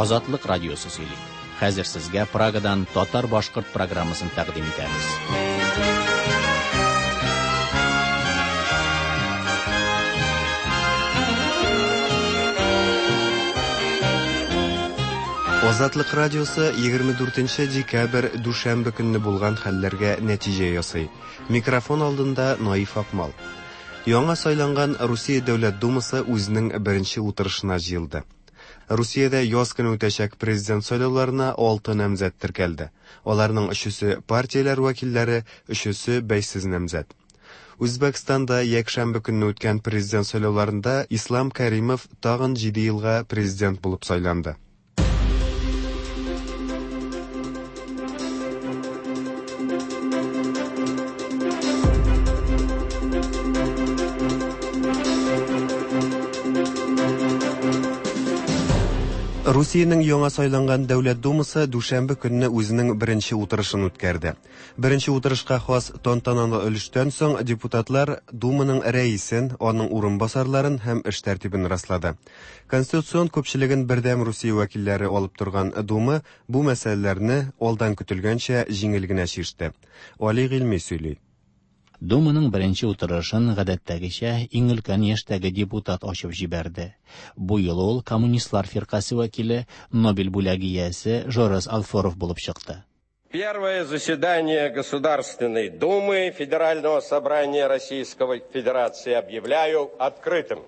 Азатлык радиосы сөйли. Хәзер сезгә Прагадан татар-башкорт программасын тәкъдим итәбез. Азатлык радиосы 24 декабрь дүшәмбе көнне булган хәлләргә нәтиҗә ясый. Микрофон алдында Наиф Акмал. Яңа сайланган Русия Дәүләт Думасы үзенең беренче утырышына җыелды. Русиядә яз көне үтәчәк президент сайлауларына 6 намзәт теркәлде. Аларның 3-се партияләр вәкилләре, 3-се бәйсез намзәт. Үзбәкстанда якшәмбе көнне үткән президент сайлауларында Ислам Кәримов тагын 7 елга президент булып сайланды. Русиянең яңа сайланган Дәүләт Думасы дүшәмбе көнне үзенең беренче утырышын үткәрде. Беренче утырышка хас тантаналы өлештән соң депутатлар Думаның рәисен, аның урынбасарларын һәм эш тәртибен раслады. Конституцион күпчелеген бердәм Русия вәкилләре алып торган Дума бу мәсьәләләрне алдан көтелгәнчә җиңел генә чиште. Али Гыйльми сөйли. Думаның беренче утырышын гадәттәгечә иң өлкән яшьтәге депутат ачып җибәрде. Бу юлы ул коммунистлар фиркасы вәкиле, Нобель бүләге иясе Жорес Алферов булып чыкты. Первое заседание Государственной Думы Федерального собрания Российской Федерации объявляю открытым.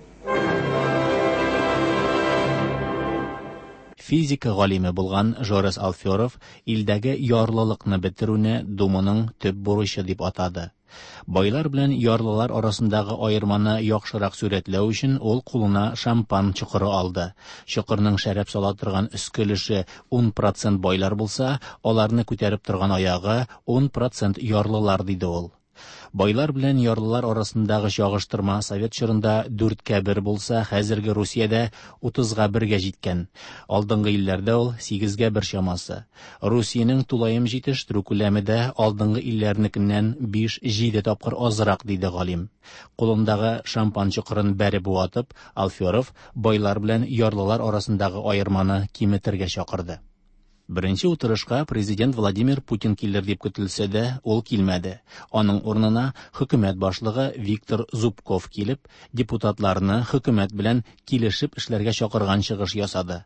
Физика галиме булган Жорес Алферов илдәге ярлылыкны бетерүне Думаның төп бурычы дип атады. Байлар белән ярлылар арасындагы аерманы яхшырак сүрәтләү өчен ул кулына шампан чокыры алды. Чокырның шәрәп сала торган өске өлеше 10% байлар булса, аларны күтәреп торган аягы 10% ярлылар диде ул. Байлар белән ярлылар арасындагы чагыштырма совет чорында 4-1 булса, хәзерге Русиядә 30-1 җиткән. Алдынгы илләрдә ул 8-1 чамасы. Русиянең тулаем җитештерү күләме дә алдынгы илләрнекеннән 5-7 тапкыр азрак диде галим. Кулындагы шампан чокырын бәреп уатып, Алферов байлар белән ярлылар арасындагы аерманы киметергә чакырды. Беренче утырышка президент Владимир Путин килер дип көтелсә дә, ул килмәде. Аның урынына хөкүмәт башлыгы Виктор Зубков килеп, депутатларны хөкүмәт белән килешеп эшләргә чакырган чыгыш ясады.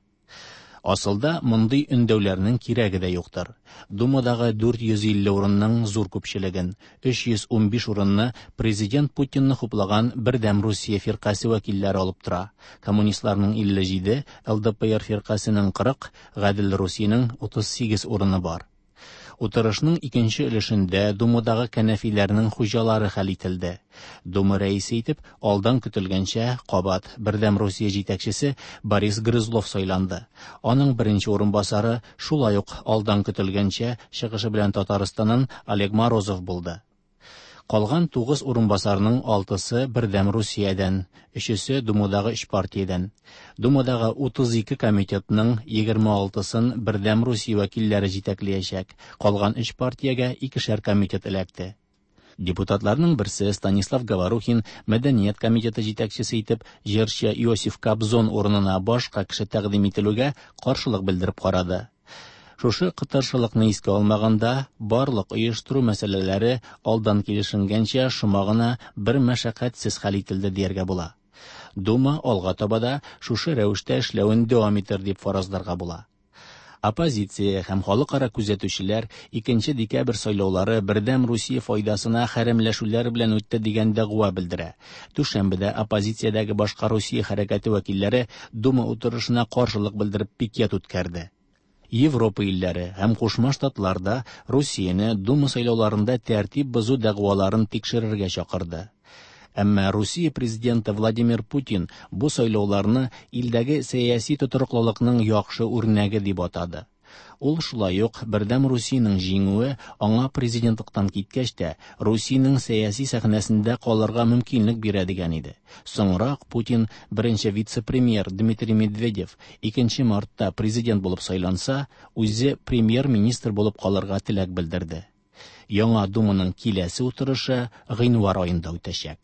Асылда мондый өндәүләрнең кирәге дә юктыр. Думадагы 450 урынның зур күпчелеген, 315 урынны президент Путинны хуплаган бердәм Русия фиркасы вәкилләре алып тора. Коммунистларның 57, ЛДПР фиркасының 40, Гадел Русиянең 38 урыны бар. Утырышның икенче өлешендә Думадагы кәнәфиләрнең хуҗалары хәл ителде. Дума рәисе итеп алдан көтелгәнчә кабат бердәм Русия җитәкчесе Борис Грызлов сайланды. Аның беренче урынбасары шулай ук алдан көтелгәнчә чыгышы белән Татарстаннан Олег Морозов булды. Калган 9 урынбасарның 6-сы бердәм Русиядән, 3-се Думадагы 3 партиядән. Думадагы 32 комитетның 26-сын бердәм Русия вәкилләре җитәкләячәк. Калган 3 партиягә 2-шәр комитет эләкте. Депутатларның берсе Станислав Говорухин мәдәният комитеты җитәкчесе итеп җырчы Иосиф Кобзон урынына башка кеше тәкъдим ителүгә каршылык белдереп карады. Шушы кытыршылыкны искә алмаганда, барлык оештыру мәсьәләләре алдан килешенгәнчә шомагына бер мәшәкатьсез хәл ителде дияргә була. Дума алга табада шушы рәвештә эшләвен дәвам итер дип фаразларга була. Оппозиция һәм халыкара күзәтүчеләр 2 декабрь сайлаулары бердәм Русия файдасына хәрәмләшүләр белән үтте дигән дәгъва белдерә. Дүшәмбедә оппозициядәге башка Русия хәрәкәте вәкилләре Дума утырышына каршылык белдереп пикет үткәрде. Европа илләре һәм Кушма Штатларда Русияне Дума сайлауларында тәртип бозу дәгъваларын тикшерергә чакырды. Әмма Русия президенты Владимир Путин бу сайлауларны илдәге сәяси тотрыклылыкның яхшы үрнәге дип атады. Ул шулай ук бердәм Русиянең җиңүе аңа президентлыктан киткәч тә Русиянең сәяси сәхнәсендә калырга мөмкинлек бирә дигән иде. Соңрак Путин беренче вице-премьер Дмитрий Медведев 2 мартта президент булып сайланса, үзе премьер-министр булып калырга теләк белдерде. Яңа Думаның киләсе утырышы гыйнвар аенда үтәчәк.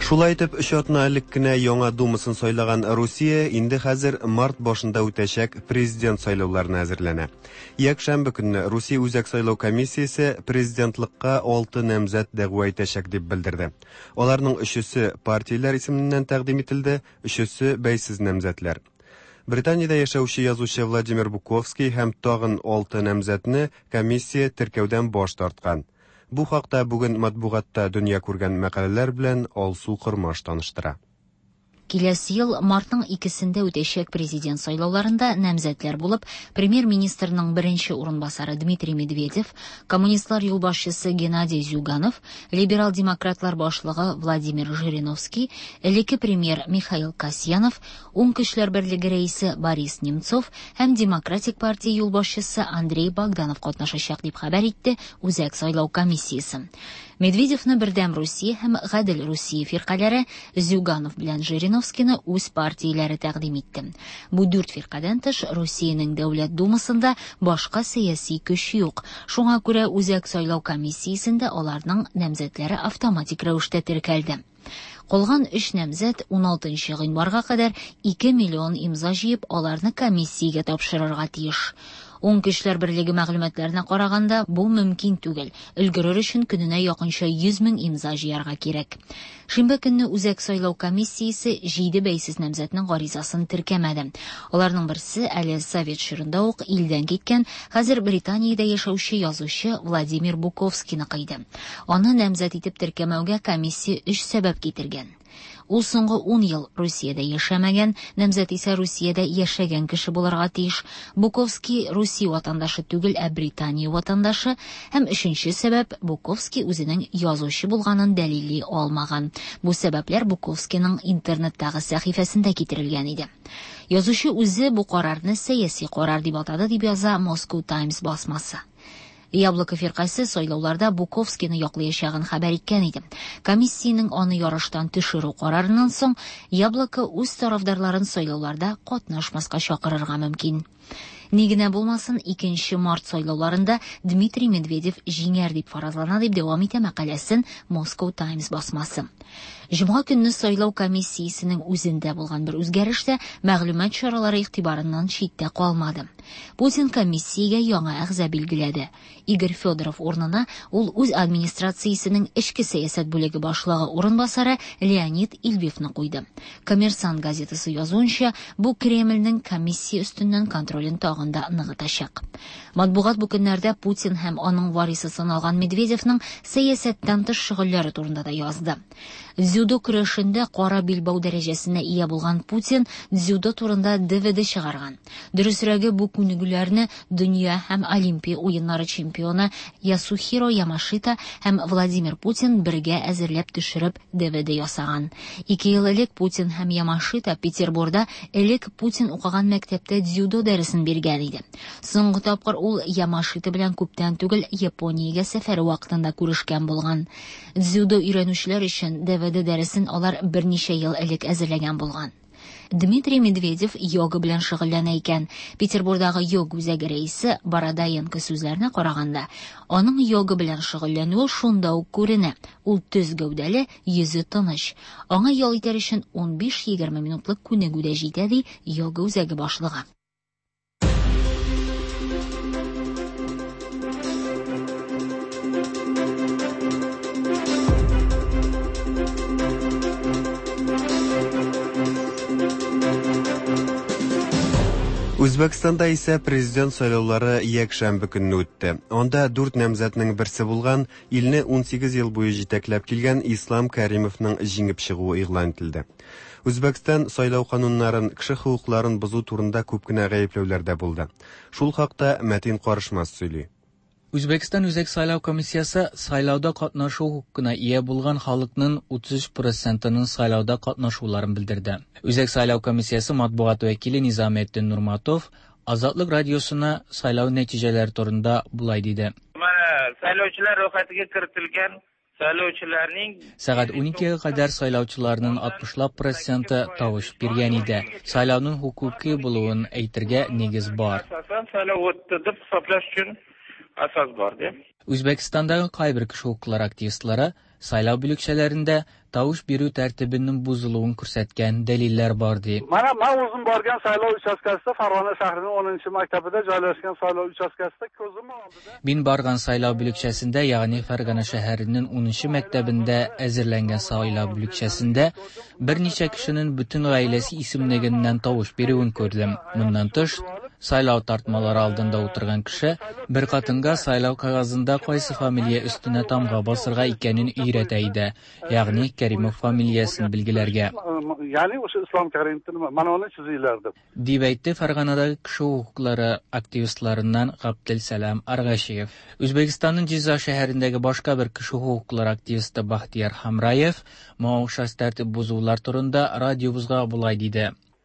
Шулай итеп, 3 айлык кенә яңа думасын сайлаган Русия инде хәзер март башында үтәчәк президент сайлауларына әзерләнә. Якшәмбе көнне Русия үзәк сайлау комиссиясе президентлыкка 6 намзәт дәгъва итәчәк дип белдерде. Аларның 3-се партияләр исеменнән тәкъдим ителде, 3-се бәйсез намзәтләр. Британияда яшәүче язучы Владимир Буковский һәм тагын 6 намзәтне комиссия теркәүдән баш тарткан. Бу хакта бүген матбугатта дөнья күргән мәкаләләр белән Алсу Кырмаш таныштыра. Киләсе ел мартның 2-сендә үтәчәк президент сайлауларында намзәтләр булып, премьер-министрның беренче урынбасары Дмитрий Медведев, коммунистлар юлбашчысы Геннадий Зюганов, либерал-демократлар башлыгы Владимир Жириновский, элекке премьер Михаил Касьянов, Уң көчләр берлеге рәисе Борис Немцов һәм демократик партия юлбашчысы Андрей Богданов катнашачак дип хәбәр итте үзәк сайлау комиссиясе. Медведевны Бердәм Русия һәм Гадел Русия фиркаләре Зюганов белән Жириновскийны үз партияләре тәкъдим итте. Бу 4 фиркадан тыш Русиянең дәүләт думасында башка сәяси көч юк. Шуңа күрә үзәк сайлау комиссиясендә аларның намзәтләре автоматик рәвештә теркәлде. Калган 3 намзәт 16 гыйнварга кадәр 2 миллион имза җыеп, аларны комиссиягә тапшырырга тиеш. Уң көчләр берлеге мәгълүматларына караганда, бу мөмкин түгел. Өлгерер өчен көненә якынча 100 мең имза җыярга кирәк. Шимбә көнне үзәк сайлау комиссиясе 7 бәйсез намзәтнең гаризасын теркәмәде. Аларның берсе әле Совет чорында ук илдән киткән, хәзер Британиядә яшәүче язучы Владимир Буковскийны кыйды. Аны намзәт итеп теркәмәүгә комиссия 3 сәбәп китергән. Ул соңгы 10 ел Русиядә яшәмәгән, намзәт исә Русиядә яшәгән кеше булырга тиеш. Буковский Русия ватандашы түгел, ә Британия ватандашы. Һәм 3нче сәбәп, Буковский үзенең язучы булганын дәлилли алмаган. Бу сәбәпләр Буковскийның интернеттагы сәхифәсендә китерелгән иде. Язучы үзе бу карарны сәяси карар дип атады, дип яза Moscow Times басмасы. Яблоко фиркасы сайлауларда Буковскийны яклаячагын хәбәр иткән иде. Комиссиянең аны ярыштан төшерү карарыннан соң Яблоко үз тарафдарларын сайлауларда катнашмаска чакырырга мөмкин. Ни генә булмасын, 2 март сайлауларында Дмитрий Медведев җиңәр дип фаразлана, дип дәвам итә мәкаләсен Moscow Times басмасы. Җомга көнне сайлау комиссиясенең үзендә булган бер үзгәрештә мәгълүмат чаралары игътибарыннан читтә калмады. Путин комиссиягә яңа әгъза билгеләде. Игорь Федоров урынына ул үз администрациясенең эчке сәясәт бүлеге башлыгы урынбасары Леонид Ильбевны куйды. Коммерсант газетасы язуынча, бу Кремльнең комиссия өстеннән контролен тагын да ныгытачак. Матбугат бу көннәрдә Путин һәм аның варисы саналган Медведевның сәясәттән тыш шөгыльләре турында да язды. Дзюдо көрәшендә кара билбау дәрәҗәсенә ия булган Путин дзюдо турында DVD чыгарган. Дөресрәге, бу күнегүләрне дөнья һәм Олимпия уеннары чемпионы Ясухиро Ямашита һәм Владимир Путин бергә әзерләп төшереп DVD ясаган. 2 ел элек Путин һәм Ямашита Петербургда элек Путин укыган мәктәптә дзюдо дәресен биргән иде. Соңгы тапкыр ул Ямашита белән күптән түгел Япониягә сәфәре вакытында күрешкән булган. Дзюдо өйрәнүчеләр өчен DVD дәресен алар берничә ел элек әзерләгән булган. Дмитрий Медведев йога белән шөгыльләнә икән. Петербургдагы йога үзәге рәисе Бородаенко сүзләренә караганда, аның йога белән шөгыльләнүе шунда ук күренә. Ул төз гәүдәле, йөзе тыныч. Аңа ял итәр өчен 15-20 минутлык күнегүдә җитә, ди йога үзәге башлыгы. Үзбәкстанда исә президент сайлаулары якшәмбе көнне үтте. Анда 4 намзәтнең берсе булган, илне 18 ел буе җитәкләп килгән Ислам Кәримовның җиңеп чыгуы игълан ителде. Үзбәкстан сайлау кануннарын, кеше хукукларын бозу турында күп кенә гаепләүләр дә булды. Шул хакта Мәтин Карышмас сөйли. Үзбәкстан үзәк сайлау комиссиясе сайлауда катнашу хукукына ия булган халыкның 33%-ның сайлауда катнашуларын белдерде. Үзәк сайлау комиссиясе матбугат вәкиле Низаметдин Нурматов Азатлык радиосына сайлау нәтиҗәләре турында булай диде. Сайлаучылар рөхәтигә кертелгән сайлаучыларның сәгать 12-гә кадәр сайлаучыларның 60% тавыш биргән иде. Сайлауның хукукый булуын әйтергә нигез бар. Сайлау үтте дип хисаплаш өчен асас бар ди. O'zbekistondagi qay bir kishi huquqlari aktivistlari saylov bo'likchalarida tovush beruv tartibining buziluvini ko'rsatgan dalillar bor deb. Mana men o'zim borgan saylov uchastkasida Farg'ona shahrining 10-maktabida joylashgan saylov uchastkasida ko'zim oldida Men borgan saylov bo'likchasida, ya'ni Farg'ona shahrining 10-maktabida azirlangan saylov bo'likchasida bir necha kishining butun oilasi ismligidan tovush beruvini ko'rdim. Bundan tush saylov tartmalari oldida o'tirgan kishi bir qatinga saylov qog'ozida qaysi familiya ustuna tamg'a bosirga ekanini o'rgataydi, ya'ni Karimov familiyasini bilgilarga. Ya'ni o'sha Islom Karimovni mana uni chizinglar deb. Deb aytdi Farg'onadagi kishi huquqlari aktivistlaridan Abdulsalam Arg'ashiyev. O'zbekistonning Jizzax shahridagi boshqa bir kishi huquqlari aktivisti Baxtiyor Hamrayev o'xshash tartib buzuvlar turida radiomizga bulay dedi.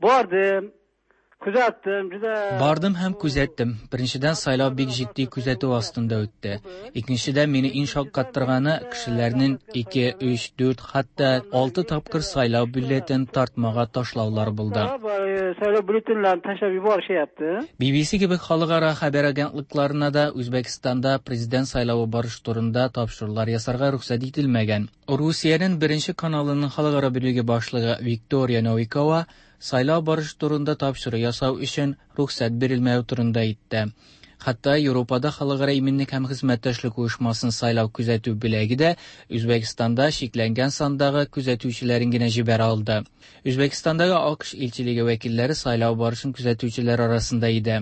Bordim ham kuzatdim. Birinchidan saylov bek jiddiy kuzatuv ostida o'tdi. Ikkinchidan meni inshoq qattirgani kishilarning 2, 3, 4, hatto 6 topqir saylov byulletin tortmaga tashlovlar bo'ldi. Saylov byulletinlarni tashlab yuborishyapti. BBC gibi xalqaro xabar agentliklarida da O'zbekistonda prezident saylovi borish turida topshiriqlar yasarga ruxsat etilmagan. Rossiyaning birinchi kanalining xalqaro bo'ligi boshlig'i Viktoriya Novikova saylov borish turida topshiriq yasav uchun ruxsat berilmay turunda aytdi. Hatto Yevropada xalqaro iminlik ham xizmatdoshlik uyushmasining saylov kuzatuv bo'lagida O'zbekistonda cheklangan sondagi kuzatuvchilaringina jibara oldi. O'zbekistondagi AQSh elchiligi vakillari saylov borishini kuzatuvchilar arasida edi.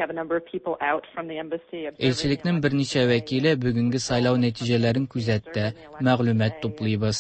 Elchilikning bir necha vakili bugungi saylov natijalarini kuzatdi. Ma'lumot to'playmiz.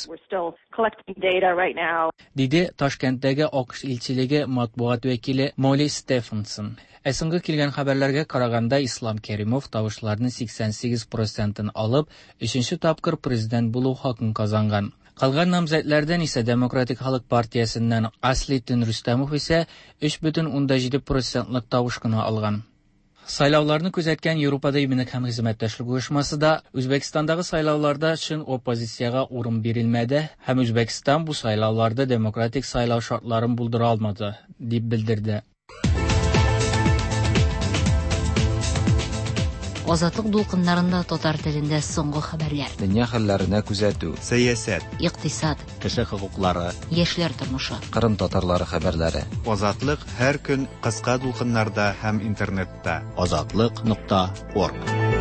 Dedi Toshkentdagi AQSh elchiligi matbuot vakili Molly Stephenson. Esimga kelgan xabarlarga qaraganda Islom Karimov tovushlarning 88%ni olib, 3-topqir prezident bo'luv huquqini qozongan. Qolgan nomzodlardan esa Demokratik Xalq partiyasidan Asliddin Rustamov esa 3,7% tovushni olgan. Saylovlarni kuzatgan Yevropada iminlik ham xizmatdoshlik uyushmasida O'zbekistondagi saylovlarda chin oppozitsiyaga o'rin berilmadi, ham O'zbekiston bu saylovlarda demokratik saylov shartlarini buldira olmadi, deb bildirdi. Ozatlık dolqınlarında totar tilinde so'nggi xabarlar. Dünya xallarına kuzatuv, Siyosat, iqtisod, kishi huquqlari, yoshlar turmushi, Qrim tatarlari xabarlari. Ozatlık her gün qisqa dolqinlarda ham internetda. ozatliq.org.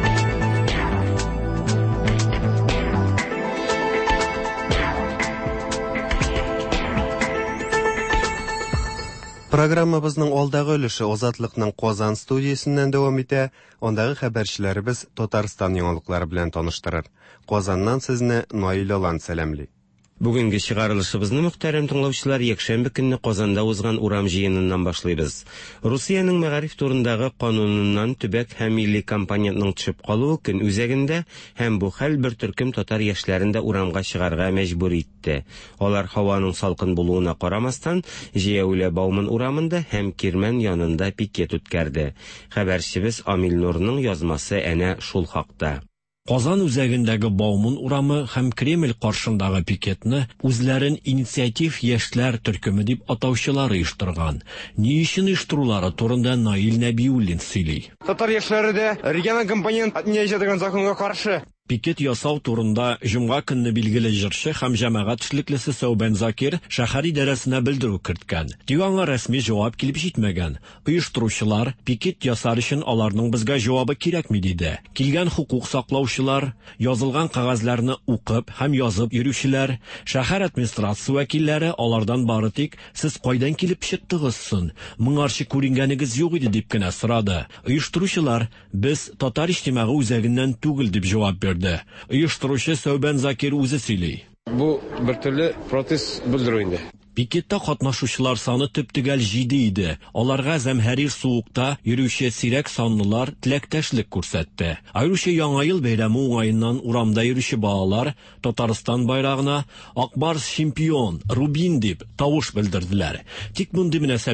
Programmabızның alдағы өліші Ozatlıqның Qozan studiyasindən davam etə, onдағы xəbərçilərimiz Tatarstan yanılıqları bilən tanıştırır. Qozandan sizni Nail Alan sələmli. Бүгінгі шығарылышыбызны мұхтарам тыңлаушылар якшәмбе көнне Казанда узган урам җыеныннан башлыйбыз. Русияның мәгариф турындагы кануныннан төбәк һәм милли компонентның төшеп калуы көн үзәгендә һәм бу хәл бер төркем татар яшьләрен дә урамга чыгарга мәҗбүр итте. Алар һаваның салкын булуына карамастан Җияүлә Бауман урамында һәм Кирмән янында пикет үткәрде. Хәбәрчебез Амил Нурның язмасы әнә шул хакта. Казан үзәгендәге Бауман урамы һәм Кремль каршындагы пикетны үзләрен инициатив яшьләр төркеме дип атаучылар оештырган. Ни өчен оештырулары турында Наил Нәбиуллин сөйли. Татар яшьләре дә регион компонент отнеҗәдегән законга каршы. Пикет ясау турында җомга көнне билгеле җырчы һәм җәмәгать эшлеклесе Сәүбән Закир шәһәр идарәсенә белдерү керткән. Тик аңа рәсми җавап килеп җитмәгән. Оештыручылар пикет ясар өчен аларның безгә җавабы кирәкми диде. Килгән хукук саклаучылар язылган кагазьләрне укып һәм язып йөрүчеләр, шәһәр администрация вәкилләре алардан бары тик сез кайдан килеп чыктыгыз соң? Моңарчы күренгәнегез юк иде дип кенә сорады. Оештыручылар без татар иҗтимагы үзәгеннән түгел дип җавап берди. Оештыручы Сәүбән Закир үзе сөйли. Бу бер төрле протест белдерү инде. Пикетта катнашучылар саны төп-төгәл 7 иде. Аларга Зәмһәрир суукта йөрүче сирәк санлылар теләктәшлек күрсәтте. Аеруча Яңа ел бәйрәме уңаеннан урамда йөрүче балалар Татарстан байрагына Акбарс чемпион, Рубин дип тавыш белдерделәр. Тик мондый мөнәсәбәт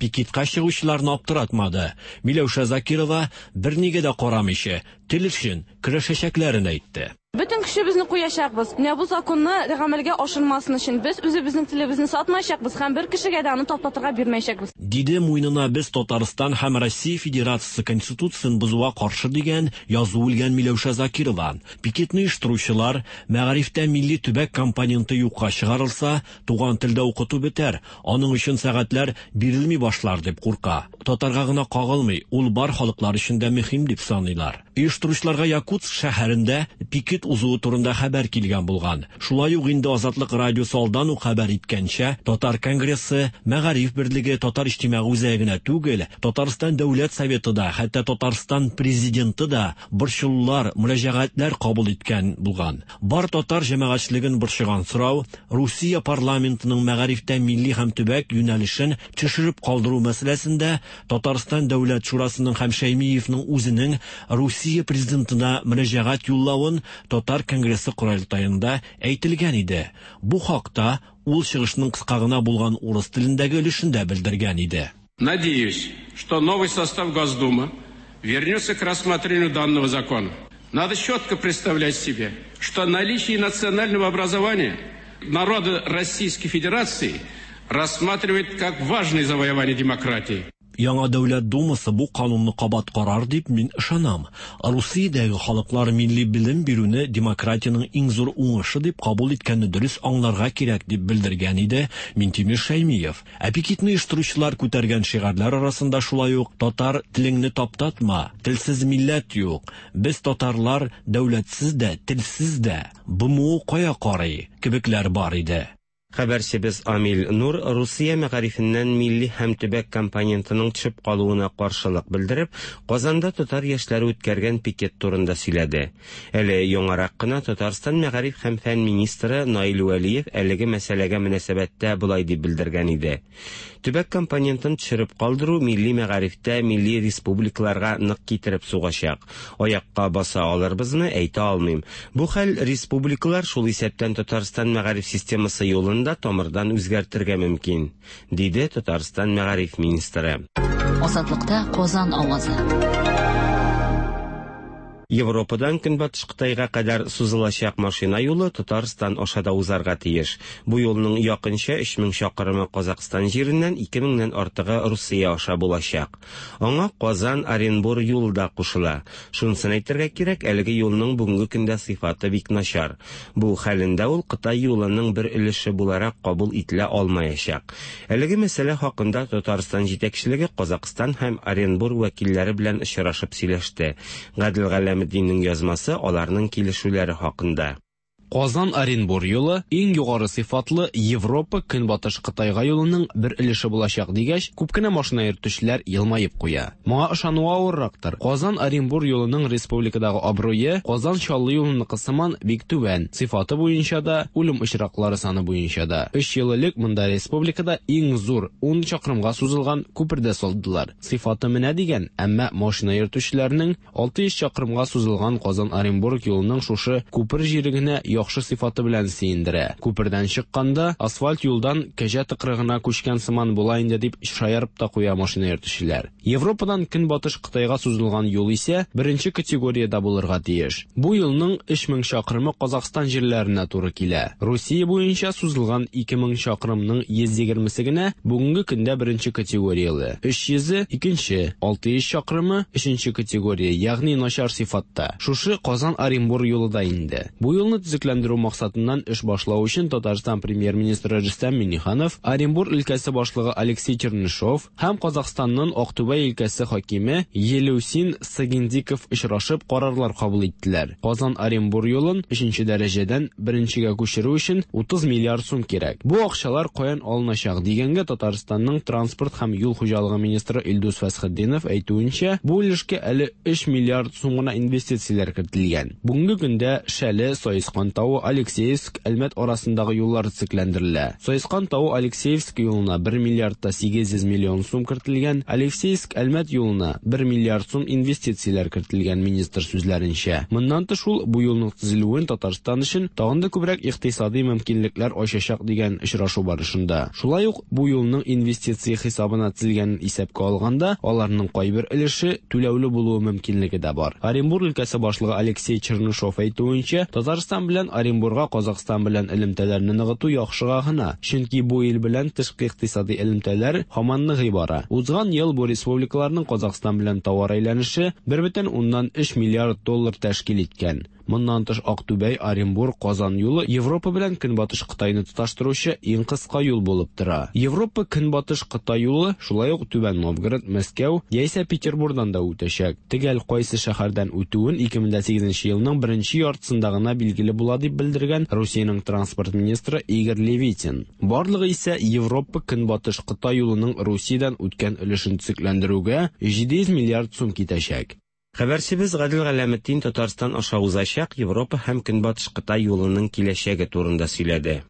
пикетка чыгучыларны аптыратмады. Миләүшә Закирова бернигә дә карамыйча, тел өчен көрәшәчәкләрен әйтте. Bütün kişimizni koyacakbız. Ne bu zakonunu g'amalga oshirmasın için biz özümüzün tilimizni satmayacakbız. Hem bir kişiye de onu toplatırga vermeyecekbіз. Диде муйнына без Татарстан һәм Россия Федерациясе Конституциясын бузуга каршы дигән язу үлгән Миләүшә Закирова. Пикетны оештыручылар мәгарифтә милли төбәк компоненты юкка чыгарылса, туган телдә укыту бетәр. Аның өчен сәгатьләр бирелми башлар дип курка. Татарга гына кагылмый, ул бар халыклар өчен дә мөһим дип саныйлар. Оештыручыларга Якутск шәһәрендә пикет узуы турында хәбәр килгән булган. Шулай ук инде Азатлык радиосы алдан ук хәбәр иткәнчә, Татар конгрессы, Мәгариф берлеге, Татар иҗтимагый үзәгенә түгел, Татарстан Дәүләт Советы да, хәтта Татарстан президенты да борчуллар, мөрәҗәгатьләр кабул иткән булган. Бар татар җәмәгатьчелеген борчыган сорау Русия парламентының мәгарифтә милли һәм төбәк юнәлешен төшереп калдыру мәсьәләсендә Татарстан Дәүләт Шурасының һәм Шәймиевның үзенең Русия президентына мөрәҗәгать юллавын Татар конгрессы курултаенда әйтелгән иде. Бу хакта ул чыгышның кыска гына булган урыс телендәге өлешендә белдергән иде. Надеюсь, что новый состав Госдумы вернется к рассмотрению данного закона. Надо четко представлять себе, что наличие национального образования народа Российской Федерации рассматривает как важное завоевание демократии. Яңа Дәүләт Думасы бу канунны кабат карар дип мин ышанам. Русиядәге халыклар милли билем бирүне демократияның иң зур уңышы дип кабул иткәнне дөрес аңларга кирәк дип белдергән иде Минтимер Шәймиев. Пикетны оештыручылар күтәргән шигарләр арасында шулай ук татар телеңне таптатма, телсез милләт юк, без татарлар дәүләтсез дә, телсез дә, БМУ кая карый кебекләр бар иде. Хәбәрчебез Амил Нур Русия мәгарифеннән милли һәм төбәк компонентының төшеп калуына каршылык белдереп, Казанда татар яшьләре үткәргән пикет турында сөйләде. Әле яңарак кына Татарстан мәгариф һәм фән министры Наил Вәлиев әлеге мәсьәләгә мөнәсәбәттә булай дип белдергән иде. Төбәк компонентын төшереп калдыру милли мәгарифтә милли республикаларга нык китереп сугачак. Аякка баса алырбызны әйтә алмыйм. Бу хәл республикалар шул исәптән Татарстан мәгариф системасы юлында тамырдан үзгәртергә мөмкин, диде Татарстан мәгариф министры. Азатлыкта Казан авазы. Европадан Көнбатыш Кытайга кадәр сузылачак машина юлы Татарстан ашада узарга тиеш. Бу юлның якынча 3000 чакрымы Казакстан җиреннән 2000нән артыгы Русия аша булачак. Аңа Казан-Оренбур юлы да кушыла. Шунысын әйтергә кирәк, әлеге юлның бүгенге көндә сыйфаты бик начар. Бу хәлендә ул Кытай юлының бер өлеше буларак кабул ителә алмаячак. Әлеге мәсьәлә хакында Татарстан җитәкчелеге Казакстан һәм Оренбур вәкилләре белән очрашып сөйләште. Гадел Диннең язмасы аларның килешүләре хакында. Казан-Оренбур юлы иң югары сыйфатлы Европа Көнбатыш Кытайга юлының бер өлеше булачак дигәч, күп кенә машина йөртүчеләр елмаеп куя. Моңа ышану авыррактыр. Казан-Оренбур юлының республикадагы абруе Казан-Чаллы юлыныкы сыман бик түбән. Сыйфаты буенча да, үлем очраклары саны буенча да. 3 ел элек монда республикада иң зур 10 чакрымга сузылган күпердә салдылар. Сыйфаты менә дигән, әмма машина йөртүчеләрнең 600 чакрымга сузылган Казан-Оренбур юлының шушы күпер җирегенә яхшы сыйфаты белән сөендерә. Күпердән чыкканда асфальт юлдан кәҗә тыкрыгына күчкән сыман була инде дип шаярып та куя машина йөртүчеләр. Европадан Көнбатыш Кытайга сузылган юл исә беренче категорияда булырга тиеш. Бу юлның 3000 чакрымы Казакстан җирләренә туры килә. Русия буенча сузылган 2000 чакрымның 120-се генә бүгенге көндә беренче категориялы. 300-е икенче, 600 чакрымы 3нче категория, ягъни начар сыйфатта. Шушы Казан-Оренбур юлы да инде. Бу юлны төзекләндерү максатыннан эш башлау өчен Татарстан премьер-министры Рөстәм Миңнеханов, Оренбур өлкәсе башлыгы Алексей Чернышов һәм Казакстанның Актүбә өлкәсе хакиме Елеусин Сагиндиков очрашып карарлар кабул иттеләр. Казан-Оренбур юлын 3нче дәрәҗәдән 1нчегә күчерү өчен 30 миллиард сум кирәк. Бу акчалар каян алыначак дигәнгә Татарстанның транспорт һәм юл хуҗалыгы министры Илдус Фәсхетдинов әйтүенчә, бу өлешкә әле 3 миллиард сум гына инвестицияләр кертелгән. Бүгенге көндә Шәле, Саескан тауы Алексеевск Әлмәт арасындагы юллар цикләндерелә. Саескан тауы Алексеевск юлына 1 миллиард 800 миллион сум кертелгән, Алексеевск Әлмәт юлына 1 миллиард сум инвестицияләр кертелгән министр сүзләренчә. Моннан тыш ул бу юлның төзелүен Татарстан өчен тагын да күбрәк икътисади мөмкинлекләр ачачак дигән очрашу барышында. Шулай ук бу юлның инвестиция хисабына төзелгәнен исәпкә алганда, аларның кайбер өлеше түләүле булуы мөмкинлеге дә бар. Оренбур өлкәсе башлыгы Алексей Чернышов әйтүенчә, Татарстан белән Оренбурга Казакстан белән элемтәләрне ныгыту яхшыга гына, чөнки бу ил белән тышкы икътисади элемтәләр һаман ныгый бара. Узган ел бу республикаларның Казакстан белән товар әйләнеше 1,3 миллиард доллар тәшкил иткән. Моннан тыш Актүбәй, Оренбург, Казан юлы Европа белән Көнбатыш Кытайны тоташтыручы иң кыска юл булып тора. Европа Көнбатыш Кытай юлы шулай ук Түбән Новгород, Мәскәү яисә Петербургдан да үтәчәк. Тегәл кайсы шәһәрдән үтүен 2008 елның 1нче яртысында гына билгеле була дип белдергән Русиянең транспорт министры Игорь Левитин. Барлыгы исә Европа Көнбатыш Кытай юлының Русиядән үткән өлешен төзекләндерүгә 700 миллиард сум китәчәк. Хәбәрчебез Гадел Галәметдин Татарстан аша узачак Европа һәм Көнбатыш Кытай юлының киләчәге турында сөйләде.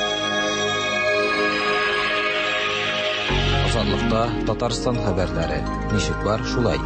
Азатлыкта Татарстан хәбәрләре. Ничек бар, шулай.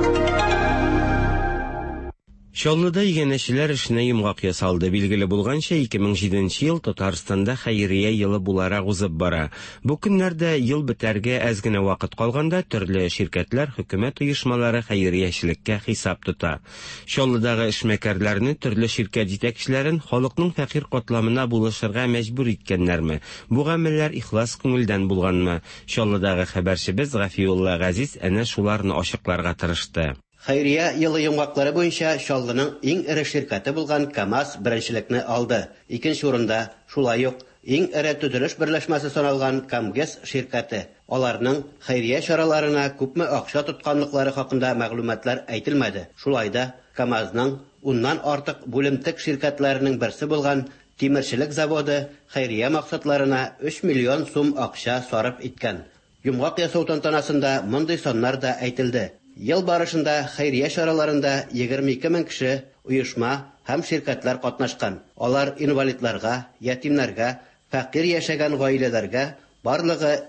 Чаллыда игенәчеләр эшенә йомгак ясалды. Билгеле булганча, 2007 ел Татарстанда хәйрия елы буларак узып бара. Бу көннәрдә ел бетәргә әз генә вакыт калганда төрле ширкәтләр, хөкүмәт оешмалары хәйриячелеккә хисап тота. Чаллыдагы эшмәкәрләрне, төрле ширкәт җитәкчеләрен халыкның фәкыйрь катламына булышырга мәҗбүр иткәннәрме? Бу гамәлләр ихлас күңелдән булганмы? Чаллыдагы хәбәрчебез Гафиулла Газиз әнә шуларны ачыкларга тырышты. Хәйрия елы йомгаклары буенча Чаллының иң ире ширкәте булган КАМАЗ беренчелекне алды. Икенче урында шулай ук иң ире төзелеш берләшмәсе саналган КАМГЭС ширкәте. Аларның хәйрия чараларына күпме акча тотканлыклары хакында мәгълүматлар әйтелмәде. Шулай да КАМАЗның уннан артык бүлемтек ширкәтләренең берсе булган Тимерчелек заводы хәйрия максатларына 3 миллион сум акча сарыф иткән. Йомгак ясау тантанасында мондый саннар да әйтелде. Ел барышында хәйрия чараларында 22 мең кеше, оешма һәм ширкәтләр катнашкан. Алар инвалидларга, ятимнәргә, фәкыйрь яшәгән гаиләләргә барлыгы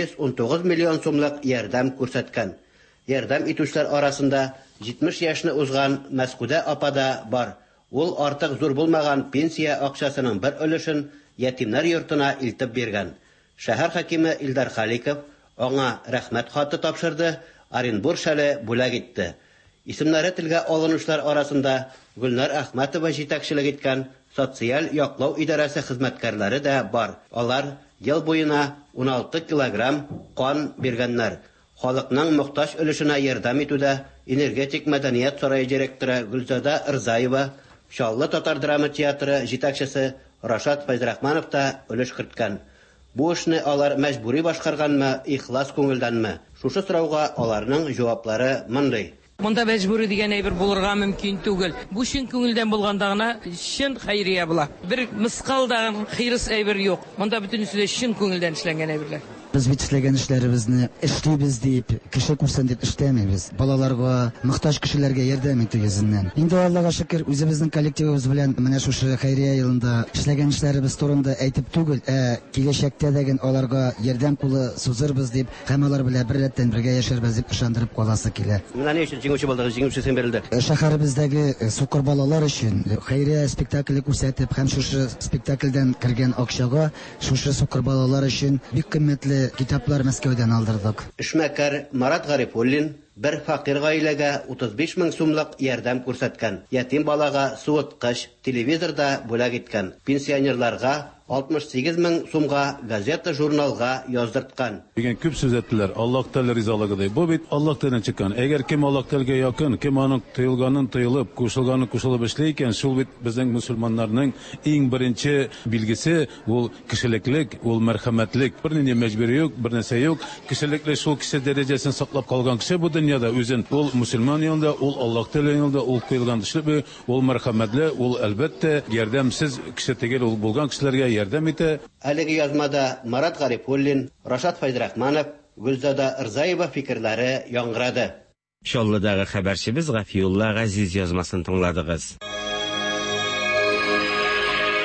219 миллион сумлык ярдәм күрсәткән. Ярдәм итүчеләр арасында 70 яшьне узган Мәскүдә апада бар. Ул артык зур булмаган пенсия акчасының бер өлешен ятимнәр йортына илтеп биргән. Шәһәр хакимы Илдар Халиков аңа рәхмәт хаты тапшырды. Оренбур шәле бүләк итте. Исемнәре телгә алынучылар арасында Гөлнар Әхмәтова җитәкчелек иткән социаль яклау идарәсе хезмәткәрләре дә бар. Алар ел буена 16 килограмм кан биргәннәр. Халыкның мохтаҗ өлешенә ярдәм итүдә энергетик мәдәният сарае директоры Гөлзада Рзаева, Чаллы татар драма театры җитәкчесе Рашат Файзрахманов та өлеш керткән. Бу эшне алар мәҗбүри башкарганмы, ихлас күңелдәнме? Шушы сорауга аларның җаваплары мондый. Монда мәҗбүри дигән әйбер булырга мөмкин түгел. Бу чын күңелдән булганда гына чын хәйрия була. Бер мыскал да хәйрис әйбер юк. Монда бөтенесе дә чын күңелдән эшләнгән әйберләр. Biz bitirlegen işlerimizni işleybiz deyip, kişi kursan deyip işleyemeyiz. Balalarga, muhtaç kişilerge yardım ettiğizinden. Indi Allah'a şükür, özümüzün kollektivimiz bilen mana şu hayriye yılında işlegen işlerimiz torunda aytıp tugul, gelecekte degen olarga yardım kulu suzurbiz deyip, hemalar bile bir retten birge yaşarbiz deyip ışandırıp kolası kile. Mına ne için jinguvchi buldu, jinguvchi sen berildi? Şaharimizdagi sokur balalar için hayriye spektakli ko'rsatib, hem şu spektakldan kirgen akşaga, şu sokur balalar için büyük kıymetli kitaplar Мәскәүдән алдырдык. Эшмәкәр Марат Гарифуллин bir фақир гаиләгә 35 мең сумлык ярдәм күрсәткән. Ятим балага суыткыч, телевизорда бүләк иткән. Пенсионерларга 68 мең сумга газета, журналга яздырткан. Дигән күп сүз әйттеләр. Аллаһ Тәгалә ризалыгыдай. Бу бит Аллаһ Тәгаләдән чыккан. Әгәр кем Аллаһ Тәгаләгә якын, кем аның тыелганын тыелып, кушылганын кушылып эшләй икән, шул бит безнең мусульманнарның иң беренче билгесе ул кешелеклек, ул мәрхәмәтлек. Бернинди мәҗбүри юк, бернәрсә юк. Кешелекле шул кеше дәрәҗәсен саклап калган кеше бу дөньяда үзен ул мусульман янында, ул Аллаһ Тәгалә янында, ул кыйлган эшләре, ул мәрхәмәтле, ул әлбәттә ярдәмсез кеше түгел, ул булган кешеләргә ярдәм итә. Әлеге язмада Марат Гарифуллин, Рашат Файзрахманов, Гөлзада Рзаева фикерләре яңгырады. Чаллыдагы хәбәрчебез Гафиулла Газиз язмасын тыңладыгыз.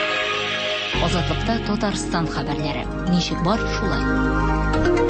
Азатлыкта Татарстан хәбәрләре. Ничек бар, шулай.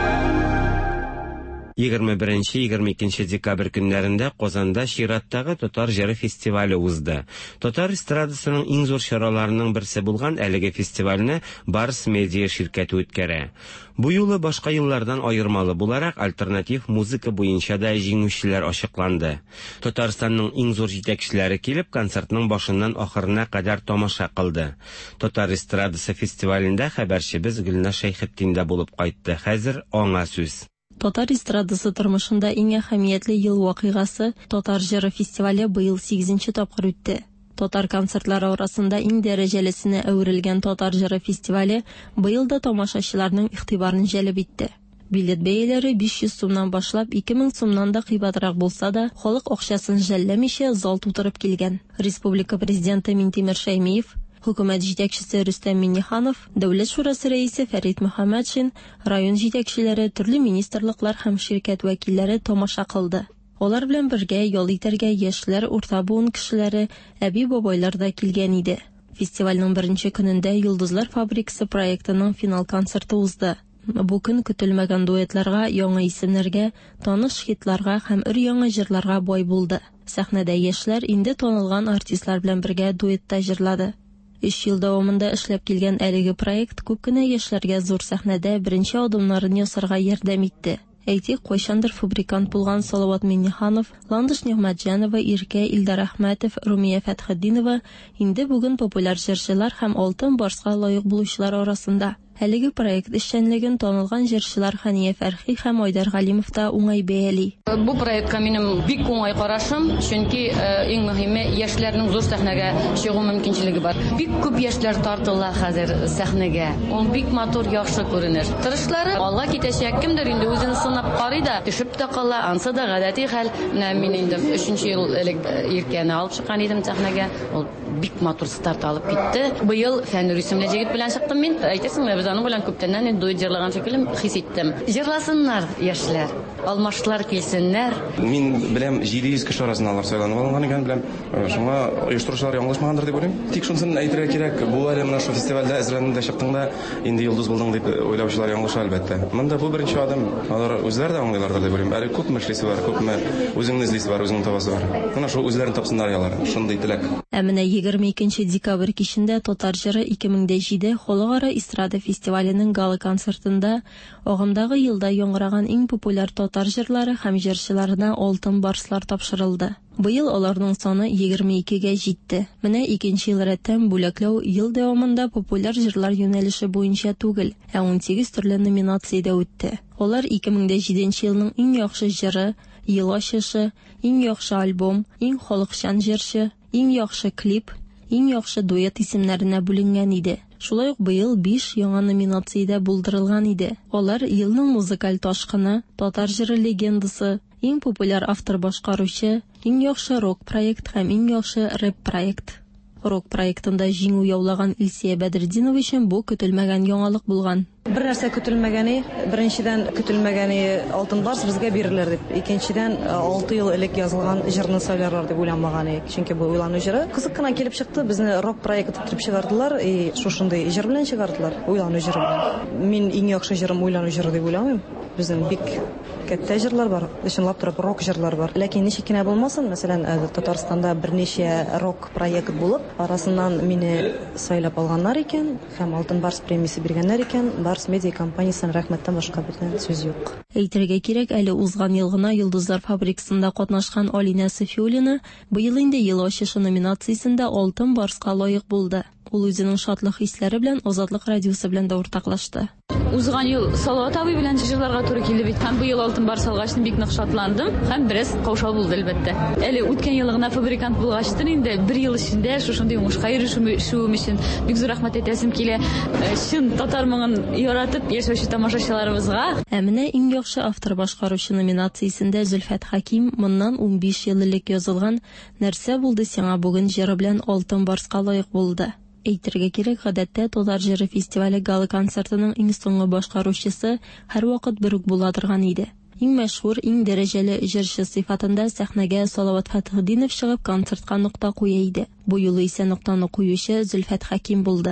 21-22 декабрь көннәрендә Казанда чираттагы Татар җыры фестивале узды. Татар эстрадасының иң зур чараларының берсе булган әлеге фестивальне Барс Медиа ширкәте үткәрә. Бу юлы башка еллардан аермалы буларак альтернатив музыка буенча да җиңүчеләр ачыкланды. Татарстанның иң зур җитәкчеләре килеп концертның башыннан ахырына кадәр тамаша кылды. Татар эстрадасы фестивалендә хәбәрчебез Гөлнә Шәйхетдин дә булып кайтты. Хәзер аңа сүз. Татар эстрадасы тормышында иң әһәмиятле ел вакыйгасы Татар җыры фестивале быел 8-нче тапкыр үтте. Татар концертлары арасында иң дәрәҗәлесенә әверелгән Татар җыры фестивале быел да тамашачыларның игътибарын җәлеп итте. Билет бәяләре 500 сумнан башлап 2000 сумнан да кыйбатрак булса да, халык акчасын жәлләмичә зал тутырып килгән. Республика президенты Минтимер Шәймиев, Хөкүмәт җитәкчесе Рөстәм Миңнеханов, Дәүләт шурасы рәисе Фәрит Мөхәммәтшин, район җитәкчеләре, төрле министрлыклар һәм ширкәт вәкилләре тамаша кылды. Алар белән бергә ял итәргә яшьләр, урта буын кешеләре, әби-бабайлар да килгән иде. Фестивальнең беренче көнендә Йолдызлар фабрикасы проектының финал концерты узды. Бу көн көтелмәгән дуэтларга, яңа исемнәргә, таныш хитларга һәм өр-яңа җырларга бай булды. Сәхнәдә яшьләр инде танылган артистлар белән бергә дуэтта җырлады. 3 ел дәвамында эшләп килгән әлеге проект күп кенә яшьләргә зур сәхнәдә беренче адымнарын ясарга ярдәм итте. Әйтик, кайчандыр фабрикант булган Салават Миңнеханов, Ландыш Нигъмәтҗанова, Иркә Илдар Әхмәтов, Румия Фәтхетдинова инде бүген популяр җырчылар һәм алтын барска лаек булучылар арасында. Әлеге проект эшчәнлеген танылган җырчылар Хания Фәрхи һәм Айдар Галимов та уңай бәяли. Бу проектка минем бик уңай карашым, чөнки иң мөһиме яшьләрнең зур сәхнәгә чыгу мөмкинчелеге бар. Бик күп яшьләр тартыла хәзер сәхнәгә. Ул бик матур, яхшы күренеш. Тырышлары алга китәчәк, кемдер инде үзен сынап карый да, төшеп тә кала, ансы да гадәти хәл. Мин инде 3нче ел элек Иркәне алып чыккан идем сәхнәгә. Ул бик матур старт алып китте. Быел Фәннур исемле җегет белән чыктым мин. Әйтерсең, без аның белән күптәннән дуэт җырлаган шикелле хис иттем. Җырласыннар яшьләр, алмашлар килсеннәр. Мин беләм 700 кеше арасында алар сайланып алган икән беләм. Шуңа оештыручылар яңлышмагандыр дип уйлыйм. Тик шунысын әйтергә кирәк, бу әле менә шу фестивальдә әзерләнеп чыктың да, инде йолдыз булдың дип уйлаучылар яңлыша әлбәттә. Монда бу беренче адым. Алар үзләре дә аңлыйлардыр дип уйлыйм. Әле күп эшлисе бар, күпме үзеңне эзлисе бар, үзеңне табасы бар. Менә шу үзләрен тапсыннар ялар. Шундый теләк. Ә менә 22 декабрь кичендә Татар җыры 2007 Халыкара эстрада фестиваленең гала концертында агымдагы елда яңгыраган иң популяр татар җырлары һәм җырчыларына алтын барслар тапшырылды. Быел аларның саны 22-гә җитте. Менә икенче ел рәттән бүләкләү ел дәвамында популяр җырлар юнәлеше буенча түгел, ә 18 төрле номинациядә үтте. Алар 2007 елның иң яхшы җыры, ел ачышы, иң яхшы альбом, иң халыкчан җырчы, иң яхшы клип, иң яхшы дуэт исемнәренә бүленгән иде. Шулай ук быел 5 яңа номинациядә булдырылган иде. Алар елның музыкаль ташкыны, татар җыры легендасы, иң популяр автор башкаручы, иң яхшы рок проект һәм иң яхшы рэп проект. Рок проектында җиңү яулаган Илсия Бәдретдинова өчен бу көтелмәгән яңалык булган. Бер нәрсә көтелмәгәне, беренчедән көтелмәгәне алтын барс безгә бирерләр дип. Икенчедән 6 ел элек язылган җырны сөйләрләр дип уйламаган идек. Чөнки бу уйлану җыры кызык кына килеп чыкты. Безне рок проект итеп чыгардылар, шушындый җыр белән чыгардылар. Уйлану җыры белән. Мин иң яхшы җырым уйлану җыры дип уйламыйм. Безнең бик кәттә җырлар бар, ышанлап торып рок җырлар бар. Ләкин ничек кенә булмасын, мәсәлән, Татарстанда берничә рок проект булып, арасыннан мине сайлап алганнар икән һәм алтын барс премиясе биргәннәр икән. Барс медиа компаниясына рәхмәттән башка бөтен сүз юк. Әйтергә кирәк, әле узган ел гына Йолдызлар фабрикасында катнашкан Алина Софиулина быел инде ел ачышы номинациясендә алтын барска лаек булды. Ул үзенең шатлык хисләре белән Азатлык радиосы белән дә уртаклашты. Узган ел Салават абый белән җырларга туры килде бит. Һәм бу ел алтын барс алгачны бик нык шатландым һәм бераз каушау булды әлбәттә. Әле үткән ел гына фабрикант булгачтыр инде бер ел эчендә шушындый уңышка ирешүем өчен бик зур рәхмәт әйтәсем килә. Чын татар моңын яратып яшәүче тамашачыларыбызга. Ә менә иң яхшы автор башкаручы номинациясендә Зөлфәт Хаким моннан 15 ел элек язылган "Нәрсә булды сиңа бүген" җыры белән алтын барска лаек булды. Әйтергә кирәк, гадәттә Татар җыры фестивале гала концертының иң соңгы башкаручысы һәрвакыт бер үк була торган иде. Иң мәшһүр, иң дәрәҗәле җырчы сыйфатында сәхнәгә Салават Фәтхетдинов чыгып концертка нокта куя иде. Бу юлы исә ноктаны куючы Зөлфәт Хаким булды.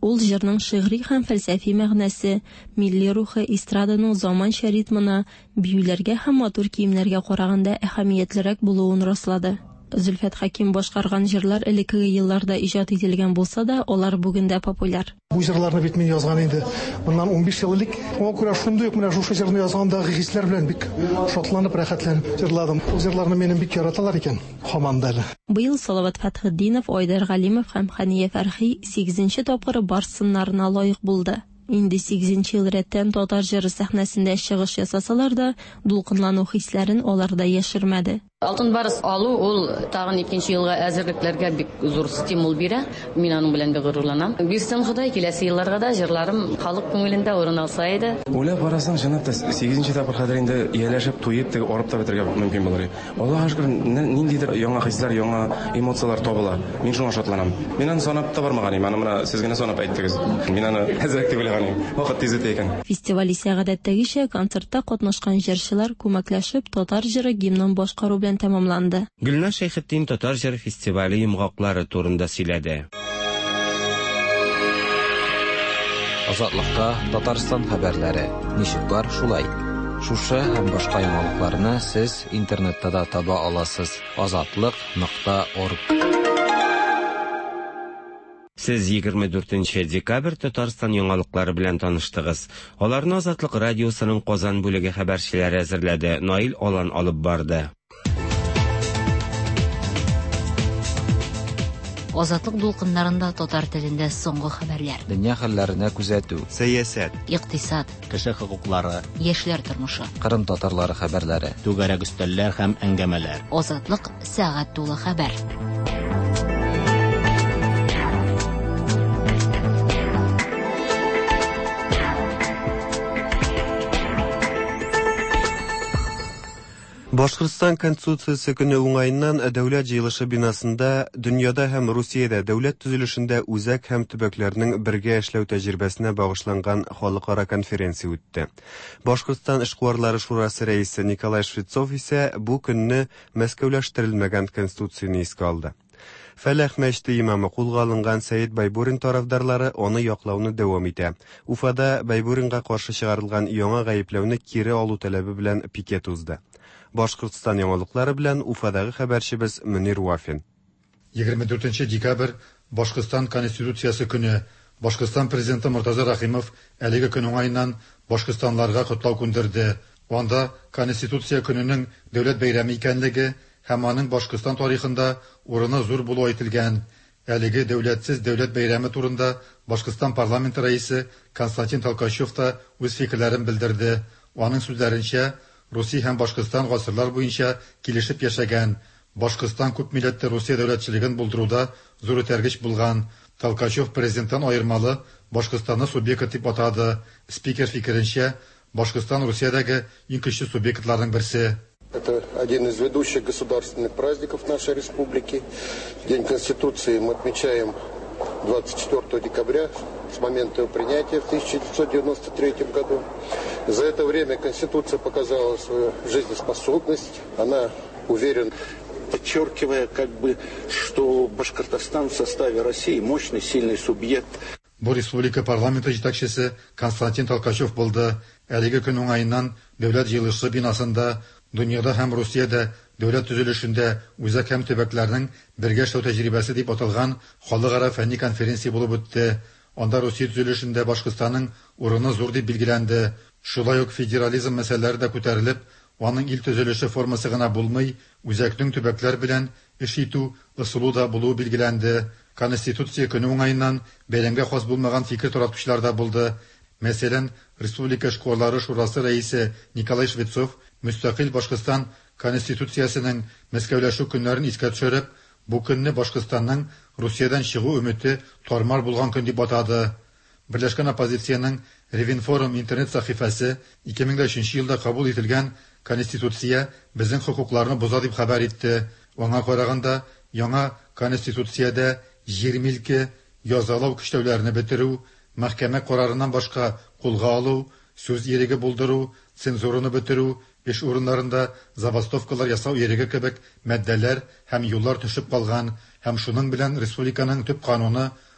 Ул җырның шигъри һәм фәлсәфи мәгънәсе, милли рухы эстраданың заманча ритмына, биюләргә һәм матур киемнәргә караганда әһәмиятлерәк булуын раслады. Зөлфәт Хаким башкарган җырлар элекке елларда иҗат ителгән булса да, алар бүген дә популяр. Бу җырларны бит мин язган инде. Моннан 15 ел элек. Аңа күрә шундый ук менә шушы җырны язгандагы хисләр белән бик шатланып, рәхәтләнеп җырладым. Бу җырларны минем бик яраталар икән. Һаман да әле. Быел Салават Фәтхетдинов, Айдар Галимов һәм Хания Фәрхи 8нче тапкыр Барс сыннарына лаек булды. Инде 8нче ел рәттән татар җыры сәхнәсендә чыгыш ясасалар да, дулкынлану хисләрен аларда яшермәде. Алтын барыс алу ул тагын 2нче елга әзерлекләргә бик зур стимул бирә. Мин аның белән бик горурланам. Бирсәм Ходай, киләсе елларга да җырларым халык күңелендә урын алса иде. Уйлап барасың, җанатта 8нче тапкыр хәзер инде ияләшеп, туеп, теге арып та бетергә мөмкин булыр. Аллаһка шөкер, ниндидер яңа хисләр, яңа эмоциялар табыла. Мин шуңа шатланам. Мин аны санап та бармаган идем. Аны менә сез генә санап әйттегез. Мин аны әзрәк дип уйлаган идем. Вакыт тиз үтә икән. Фестиваль исә гадәттәгечә концертта катнашкан җырчылар күмәкләшеп татар җыры гимнын башкару белән тәмамланды. Гөлнар Шәйхетдин татар җыр фестивале йомгаклары турында сөйләде. Азатлыкта Татарстан хәбәрләре. Ничек бар шулай? Шушы һәм башка яңалыкларны сез интернетта да таба аласыз. Азатлык.орг. Сез 24 декабрь Татарстан яңалыклары белән таныштыгыз. Аларны Азатлык радиосының Казан бүлеге хәбәрчеләре әзерләде. Наил Алан алып барды. Азатлык дулкыннарында татар телендә соңгы хәбәрләр. Дөнья хәлләренә күзәтү. Сәясәт, Икътисад, кеше хокуклары, яшьләр тормышы. Кырым татарлары хәбәрләре. Түгәрәк өстәлләр һәм әңгәмәләр. Азатлык сәгать тулы хәбәр. Башкортстан Конституциясе көне уңаеннан дәүләт җыелышы бинасында дөньяда һәм Русиядә дәүләт төзелешендә үзәк һәм төбәкләрнең бергә эшләү тәҗрибәсенә багышланган халыкара конференция үтте. Башкортстан эшкуарлары шурасы рәисе Николай Швецов исә бу көнне Мәскәүләштерелмәгән Конституцияне искә алды. Фәләх мәчете имамы кулга алынган Сәйид Байбурин тарафдарлары аны яклауны дәвам итә. Уфада Байбуринга каршы чыгарылган яңа гаепләүне кире алу таләбе белән пикет узды. Башкортстан яңалыклары белән Уфадагы хәбәрчебез Мөнир Вафин. 24 декабрь Башкортстан Конституциясе көне. Башкортстан президенты Муртаза Рахимов әлеге көн уңаеннан Башкортстанларга котлау күндерде. Анда Конституция көненең дәүләт бәйрәме икәнлеге һәм аның Башкортстан тарихында урыны зур булуы әйтелгән. Әлеге дәүләтсез дәүләт бәйрәме турында Башкортстан парламенты рәисе Константин Толкачев та үз фикерләрен белдерде. Аның сүзләренчә, Русия һәм Башкортстан гасырлар буенча килешеп яшәгән. Башкортстан күп милләтле Русия дәүләтчелеген булдыруда зур этәргеч булган. Толкачев президенттан аермалы Башкортстанны субъект дип атады. Спикер фикеренчә, Башкортстан Русиядәге иң көчле субъектларның берсе. Это один из ведущих государственных праздников нашей республики. День Конституции мы отмечаем 24 декабря, с момента его принятия в 1993 году. За это время Конституция показала свою жизнеспособность. Она уверена, подчеркивая, что Башкортостан в составе России мощный, сильный субъект. Бу республика парламенты җитәкчесе Константин Толкачев булды. Әлеге көн уңаеннан дәүләт җыелышы бинасында дөньяда һәм Русиядә дәүләт төзелешендә үзәк һәм төбәкләрнең бергә эшләү тәҗрибәсе дип аталган халыкара фәнни конференция булып үтте. Анда Русия төзелешендә Башкортстанның урыны зур дип билгеләнде. Шулай ук федерализм мәсьәләләре дә күтәрелеп, аның ил төзелеше формасы гына булмый, үзәкнең төбәкләр белән эш итү ысулы да булуы билгеләнде. Конституция көне уңаеннан бәйрәмгә хас булмаган фикер таратучылар да булды. Мәсәлән, Республика эшкуарлары шурасы рәисе Николай Швецов Мөстәкыйль Башкортстан Конституциясенең Мәскәүләшү көннәрен искә төшереп, бу көнне Башкортстанның Русиядән чыгу өмете тармар булган көн дип атады. Берләшкән оппозициянең Ревинформ интернет сәхифәсе 2003 елда кабул ителгән Конституция безнең хукукларны боза дип хәбәр итте. Аңа караганда, яңа Конституциядә җир милке, язалау көчләүләрне бетерү, мәхкәмә карарыннан башка кулга алу, сүз иреге булдыру, цензураны бетерү, эш урыннарында забастовкалар ясау иреге кебек мәддәләр һәм юллар төшеп калган, һәм шуның белән республиканың төп кануны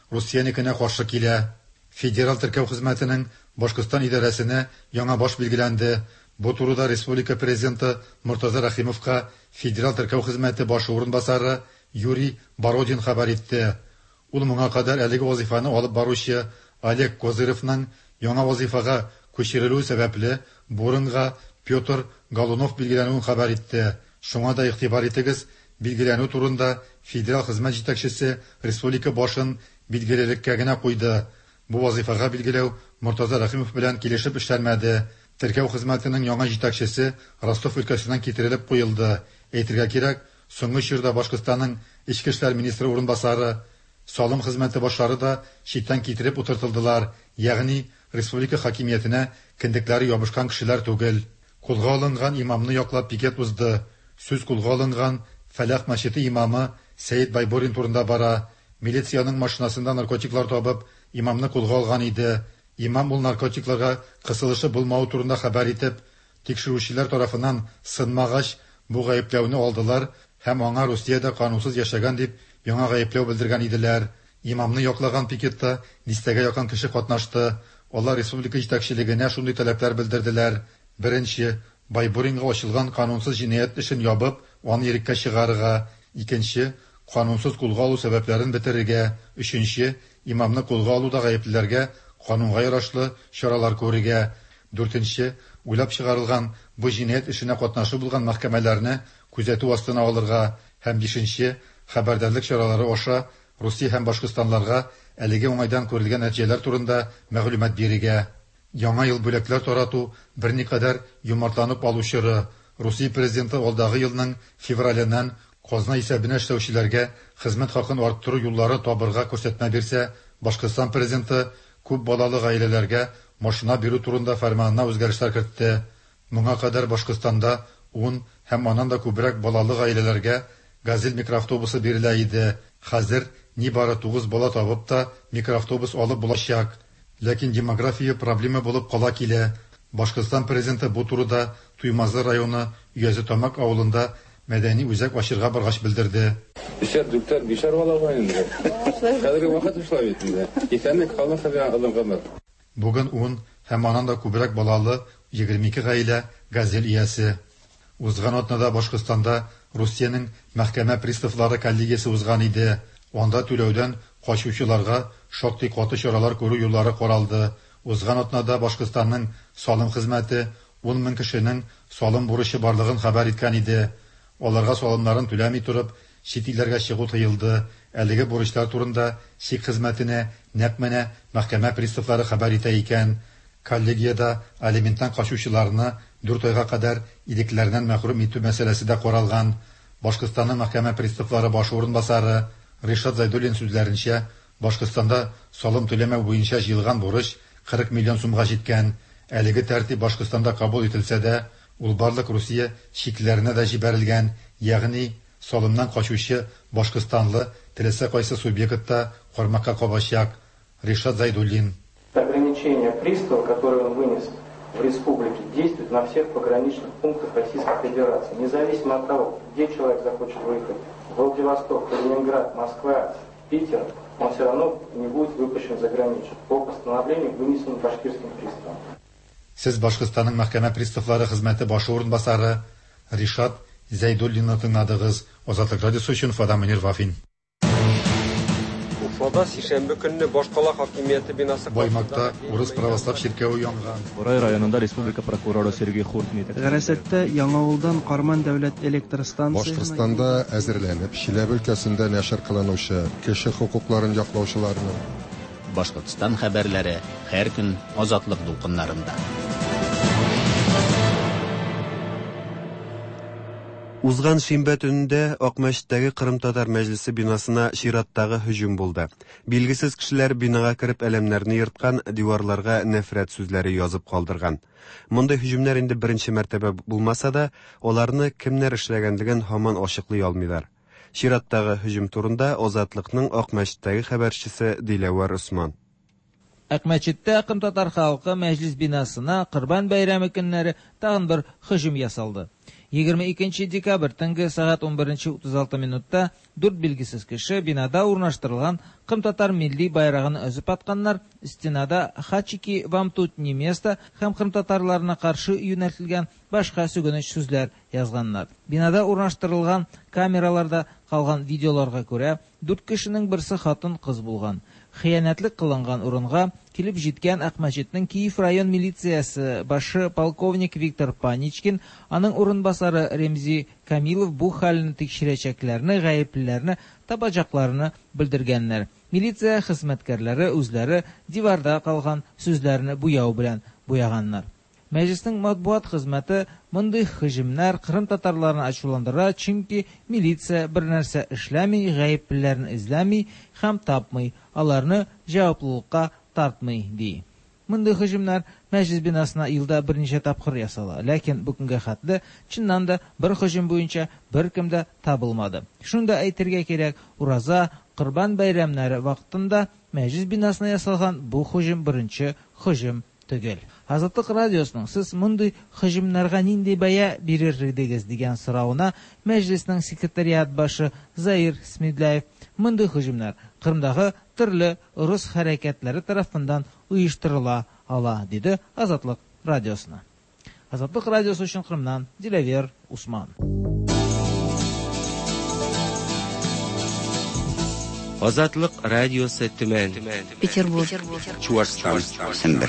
Русияныкына каршы килә. Федераль теркәү хезмәтенең Башкортстан идарәсенә яңа баш билгеләнде. Бу турыда республика президенты Муртаза Рахимовка федераль теркәү хезмәте башы урынбасары Юрий Бородин хәбәр итте. Ул моңа кадәр әлеге вазифаны алып баручы Олег Козыровның яңа вазифага күчерелү сәбәпле бурынга Петр Голунов билгеләнүен хәбәр итте. Шуңа да игътибар итегез, билгеләнү турында федераль хезмәт җитәкчесе республика башын билгелелеккә генә куйды. Бу вазифага билгеләү Муртаза Рахимов белән килешеп эшләнмәде. Теркәү хезмәтенең яңа җитәкчесе Ростов өлкәсеннән китерелеп куелды. Әйтергә кирәк, соңгы чорда Башкортстанның Ичке эшләр министры урынбасары, салым хезмәте башлары да читтән китереп утыртылдылар, ягъни республика хакимиятенә кендекләре ябышкан кешеләр түгел. Кулга алынган имамны яклап пикет узды. Сүз кулга алынган Фәләх мәчете имамы Сәйид Байбурин турында бара. Милициянең машинасында наркотиклар табып, имамны кулга алган иде. Имам ул наркотикларга кысылышы булмау турында хәбәр итеп, тикшерүчеләр тарафыннан сынмагач, бу гаепләүне алдылар һәм аңа Русиядә канунсыз яшәгән дип яңа гаепләү белдергән иделәр. Имамны яклаган пикетта дистәгә якын кеше катнашты. Алар республика җитәкчелегенә шундый таләпләр белдерделәр. Беренче, Байбуринга ачылган канунсыз җинаять эшен ябып, аны иреккә чыгарырга. Икенче, канунсыз кулга алу сәбәпләрен бетерергә. Өченче, имамны кулга алуда гаеплеләргә канунга ярашлы чаралар күрергә. Дүртенче, уйлап чыгарылган бу җинаять эшенә катнашу булган мәхкәмәләрне күзәтү астына алырга. Һәм бишенче, хәбәрдарлык чаралары аша Русия һәм Башкортстанларга әлеге уңайдан күрелгән нәтиҗәләр турында мәгълүмат бирергә. Яңа ел бүләкләр тарату берникадәр юмартланып алучыры. Русия президенты алдагы елның февраленнән казна исәбенә эшләүчеләргә хезмәт хакын арттыру юллары табырга күрсәтмә бирсә, Башкортстан президенты күп балалы гаиләләргә машина бирү турында фәрманына үзгәрешләр кертте. Моңа кадәр Башкортстанда 10 һәм аннан да күбрәк балалы гаиләләргә газель микроавтобусы бирелә иде. Хәзер нибары 9 бала табып та микроавтобус алып булачак. Ләкин демография проблема булып кала килә. Башкортстан президенты бу турыда Туймазы районы Юзетамак авылында мәдәни үзәк ачырга баргач белдерде. Бишәр бала бар инде. Хәзерге вакыт эшләп итендә. Исәнлек халык хәзер алынганнар. Бүген 10 һәм аннан да күбрәк балалы 22 гаилә газель иясе. Узган атнада Башкортстанда Русиянең мәхкәмә приставлары коллегиясе узган иде. Анда түләүдән качучыларга шактый каты чаралар күрү юллары каралды. Узган атнада Башкортстанның салым хезмәте 10 мең кешенең салым бурычы барлыгын хәбәр иткән иде. Аларга салымнарын түләми торып, чит илләргә чыгу тыелды. Әлеге бурычлар турында СИК хезмәтенә нәкъ менә мәхкәмә приставлары хәбәр итә икән. Коллегиядә алименттан качучыларны 4 айга кадәр идекләреннән мәхрүм итү мәсьәләсе дә каралган. Башкортстанның мәхкәмә приставлары баш урынбасары Ришат Зайдуллин сүзләренчә, Башкортстанда салым түләмәү буенча җыелган бурыч 40 миллион сумга җиткән. Әлеге тәртип Башкортстанда кабул ителсә дә, ул барлык Русия чикләренә дә җибәрелгән, ягъни салымнан качучы Башкортстанлы теләсә кайсы субъектта кармакка кабачак. Ришат Зайдуллин. Ограничение пристава, которое он вынес в республике, действует на всех пограничных пунктах Российской Федерации, независимо от того, где человек захочет выехать, Владивосток, Калининград, Москва, Питер, он все равно не будет выпущен за границу по постановлению, вынесенному башкирским приставом. Сез Башкортстанның мәхкәмә приставлары хезмәте башы урынбасары Ришат Зайдуллинны тыңладыгыз. Азатлык радиосы өчен Фада Мөнир Вафин. Уфада сишәмбе көнне башкала хакимияте бинасы Баймакта урыс православ ширкәве янган. Борай районында республика прокуроры Сергей Хуртин итә. Гәрәсәттә Яңавылдан Карман дәүләт электр станциясе Башкортстанда әзерләнеп, Чиләбе өлкәсендә нәшер кылынучы кеше хукукларын яклаучыларны. Башкортстан хәбәрләре һәр көн азатлык дулкыннарында. Узган шимбә төнендә Акмәчтәге Кырым-Татар мәҗлесе бинасына чираттагы һөҗүм булды. Билгесез кешеләр бинага кереп әлемнәрне йырткан, диварларга нәфрәт сүзләре язып калдырган. Мондай һөҗүмнәр инде беренче мәртәбә булмаса да, аларны кемнәр эшләгәнлеген һаман ачыклый алмыйлар. Чираттагы һөҗүм турында Азатлыкның Акмәчтәге хәбәрчесе Диләвар Усман. Акмәчеттә Кырым-Татар халкы мәҗлес бинасына Кырбан бәйрәме көннәре тагын бер һөҗүм ясалды. 22 декабрь төнге сағат 11:36 минутта 4 билгесез кеше бинада урнаштырылган Кырым-татар милли байрагын өзеп атканнар, стенада «Хачики вам тут не место» һәм кырым-татарларына каршы юнәлтелгән башка сүгенеч сүзләр язганнар. Бинада урнаштырылган камераларда калган видеоларга күрә, 4 кешенең берсе хатын-кыз булган. Хыянәтлек кылынган урынга килеп җиткән Акмәчетнең Киев район милициясе башы полковник Виктор Паничкин, аның урынбасары Ремзи Камилов бу хәлне тикшерәчәкләрне, гаеплеләрне табачакларны белдергәннәр. Милиция хезмәткәрләре үзләре диварда калган сүзләрне буяу белән буяганнар. Мәҗлеснең матбуат хезмәте мондый һөҗүмнәр Кырым татарларын ачуландыра, чөнки милиция бер нәрсә эшләми, гаеплеләрне эзләми һәм тапмый, аларны җаваплылыкка тартмый ди. Мондый һөҗүмнәр мәҗлес бинасына елда берничә тапкыр ясала, ләкин бүгенгә хәтле чыннан да бер һөҗүм буенча беркем дә табылмады. Шунда әйтергә кирәк, Ураза, Корбан бәйрәмнәре вакытында мәҗлес бинасына ясалган бу һөҗүм беренче һөҗүм түгел. Азатлык радиосының сез мондый һөҗүмнәргә нинди бая бирер идегез дигән сорауына мәҗлеснең секретариат башы Заир Смедляев мондый һөҗүмнәр Кырымдагы төрле урыс хәрәкәтләре тарафыннан оештырыла ала, диде Азатлык радиосына. Азатлык радиосы өчен Кырымнан Диләвер Усман. Азатлык радиосы Төмән, Петербург, Чуашстан, Сембер.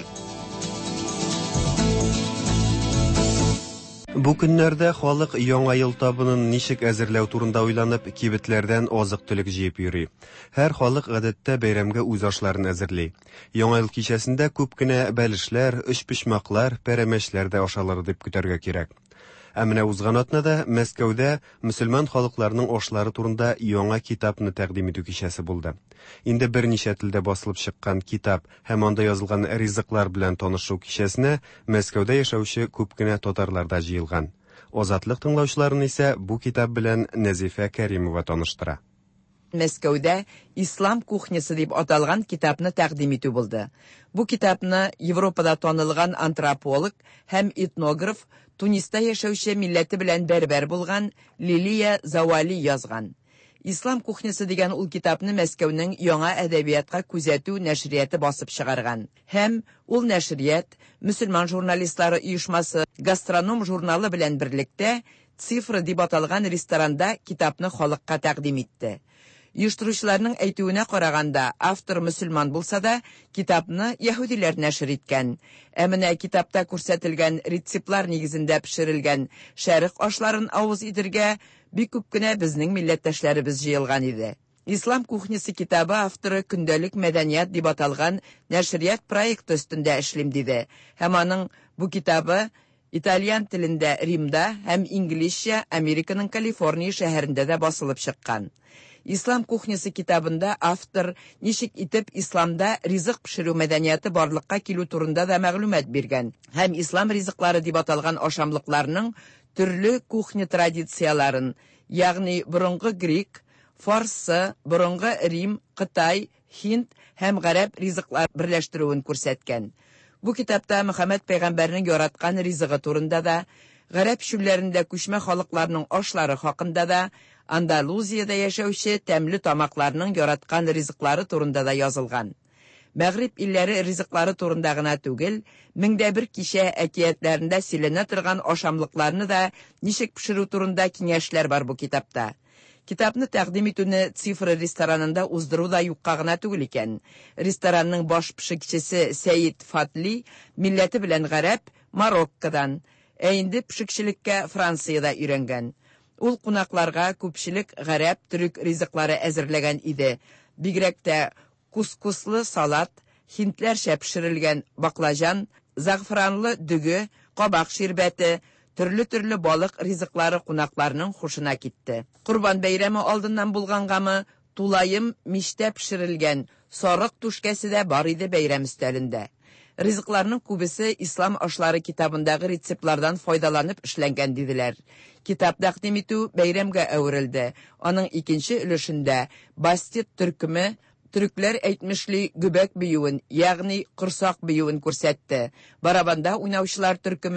Бу көннәрдә халык яңа ел табынын ничек әзерләү турында уйланып, кибетләрдән азык-төлек җыеп йөри. Һәр халык гадәттә бәйрәмгә үз ашларын әзерли. Яңа ел кичәсендә күп кенә бәлешләр, өчпочмаклар, пәрәмәчләр дә ашалыр дип көтәргә кирәк. Ә менә узган атнада Мәскәүдә мөселман халыкларының ашлары турында яңа китапны тәкъдим итү кичәсе булды. Инде берничә телдә басылып чыккан китап һәм анда язылган ризыклар белән танышу кичәсенә Мәскәүдә яшәүче күп кенә татарлар да җыелган. Азатлык тыңлаучыларын исә бу китап белән Нәзифә Кәримова таныштыра. Мәскәүдә «Ислам кухнясы» дип аталган китапны тәкъдим итү булды. Бу китапны Европада танылган антрополог һәм этнограф, Туниста яшәүче милләте белән бәрбәр булган Лилия Завали язган. «Ислам кухнясы» дигән ул китапны Мәскәүнең яңа әдәбиятка күзәтү нәшрияты басып чыгарган. Һәм ул нәшрият мөселман журналистлары оешмасы Гастроном журналы белән берлектә «Цифра» дип аталган ресторанда китапны халыкка тәкъдим итте. Оештыручыларның әйтүенә караганда, автор мөселман булса да, китапны яһүдиләр нәшр иткән. Ә менә китапта күрсәтелгән рецептлар нигезендә пешерелгән шәрык ашларын авыз итәргә бик күп кенә безнең милләттәшләребез җыелган иде. «Ислам кухнясы» китабы авторы көндәлек мәдәният дип аталган нәшрият проекты өстендә эшлим диде. Һәм аның бу китабы итальян телендә Римда һәм инглизчә Американың Калифорния шәһәрендә дә басылып чыккан. «Ислам кухнясы» китабында автор ничек итеп исламда ризык пешерү мәдәнияты барлыкка килү турында да мәгълүмат биргән. Һәм ислам ризыклары дип аталган ашамлыкларның төрле кухня традицияларын, ягъни борынгы грек, фарсы, борынгы Рим, Кытай, Һинд һәм гарәп ризыклар берләштерүен күрсәткән. Бу китапта Мөхәммәд пәйгамбәрнең яраткан ризыгы турында да, гарәп чүлләрендә күчмә халыкларның ашлары хакында да, Андалузиядә яшәүче тәмле тамакларның яраткан ризыклары турында да язылган. Мәгриб илләре ризыклары турында гына түгел, 1001 кичә әкиятләрендә сөйләнә торган ашамлыкларны да ничек пешерү турында киңәшләр бар бу китапта. Китапны тәкъдим итүне «Цифра» ресторанында уздыру да юкка гына түгел икән. Ресторанның баш пешекчесе Сәйид Фатли милләте белән гарәп Мароккодан, ә инде пешекчелеккә Франциядә өйрәнгән. Ул кунакларга күпчелек гарәп төрек ризыклары әзерләгән иде. Бигрәк тә кускуслы салат, хинтләрчә пешерелгән баклажан, загфранлы дүге, кабак ширбәте, төрле балык ризыклары кунакларның хушына китте. Курбан бәйрәме алдыннан булгангамы, тулайым мичтә пешерелгән сарык түшкәсе дә бар иде бәйрәм өстәлендә. Ризыкларның күбесе ислам ашлары китабындагы рецептлардан файдаланып эшләнгән диделәр. Китап тәкъдим итү бәйрәмгә әверелде. Аның икенче өлешендә бастет төркеме төрекләр әйтмешли гүбәк биюен, ягъни корсак биюен күрсәтте. Барабанда уйнаучылар төркеме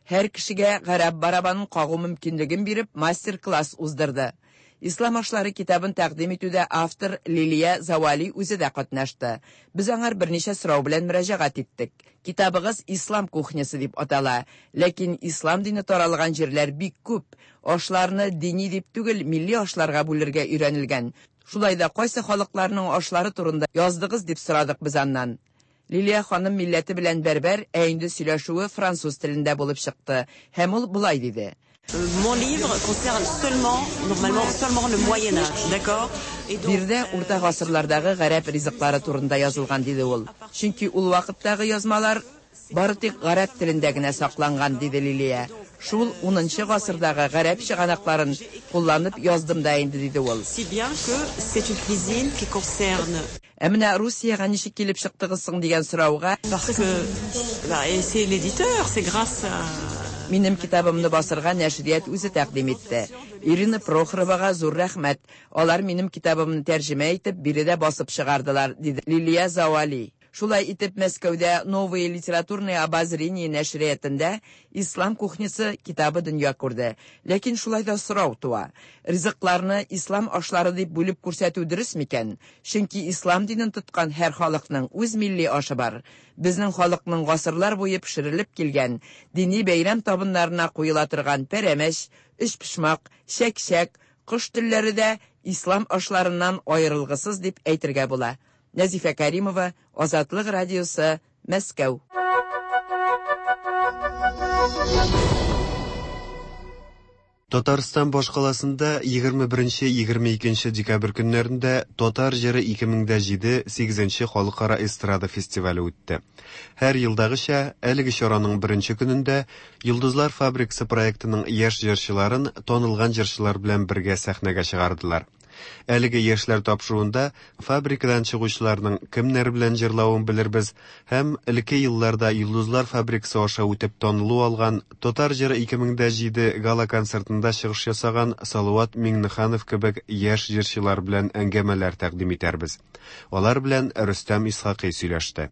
һәр кешегә гарәп барабанын кагу мөмкинлеген биреп, мастер-класс уздырды. Ислам ашлары китабын тәкъдим итүдә автор Лилия Завали үзе дә катнашты. Без аңар берничә сорау белән мөрәҗәгать иттек. Китабыгыз Ислам кухнясы дип атала, ләкин ислам дине таралган җирләр бик күп. Ашларны дини дип түгел, милли ашларга бүләргә өйрәнелгән. Шулай да кайсы халыкларның ашлары турында яздыгыз дип сорадык без аннан. Лилия ханым милләте белән бәрбәр, ә инде сөйләшүе француз телендә булып чыкты. Һәм ул булай диде. Mon livre concerne seulement le Moyen Âge, d'accord? Бирдә урта гасырлардагы гарәп ризыклары турында язылган диде ул. Чөнки ул вакыттагы язмалар бары тик гарәп телендә генә сакланган диде Лилия. Шул 10нчы гасырдагы гарәп чыганакларын кулланып яздым да инде диде ул. Si bien que c'est une cuisine qui concerne Әмнә Русиягә ничек килеп чыктыгыз соң дигән сорауга, parce que c'est l'éditeur, c'est grâce à минем китабымны басырга нәшрият үзе тәкъдим итте. Ирина Прохоровага зур рәхмәт. Алар минем китабымны тәрҗемә итеп, биредә басып чыгардылар, диде Лилия Завали. Шулай итеп Мәскәүдә Новые литературные обозрения нәшриятендә Ислам кухнясы китабы дөнья күрде. Ләкин шулай да сорау туа. Ризыкларны ислам ашлары дип бүлеп күрсәтү дөрес микән? Чөнки ислам динен тоткан һәр халыкның үз милли ашы бар. Безнең халыкның гасырлар буе пешерелеп килгән, дини бәйрәм табыннарына куела торган пәрәмәч, эчпишмак, шәк-шәк, кыш телләре дә ислам ашларыннан аерылгысыз дип әйтергә була. Нәзифә Кәримова, Азатлык радиосы, Мәскәү. Татарстан башкаласында 21-22 декабрь көннәрендә Татар җыры 2007-8 халыкара эстрада фестивале үтте. Һәр елдагыча, әлеге чараның беренче көнендә Йолдызлар фабрикасы проектының яшь җырчыларын танылган җырчылар белән бергә сәхнәгә чыгардылар. Әлеге яшьләр тапшыруында фабрикадан чыгучыларның кемнәр белән җырлавын белербез һәм элекке елларда Йолдызлар фабрикасы аша үтеп танылу алган Татар җыры 2007 гала концертында чыгыш ясаган Салават Миңнеханов кебек яшь җырчылар белән әңгәмәләр тәкъдим итәрбез. Алар белән Рөстәм Исхакый сөйләште.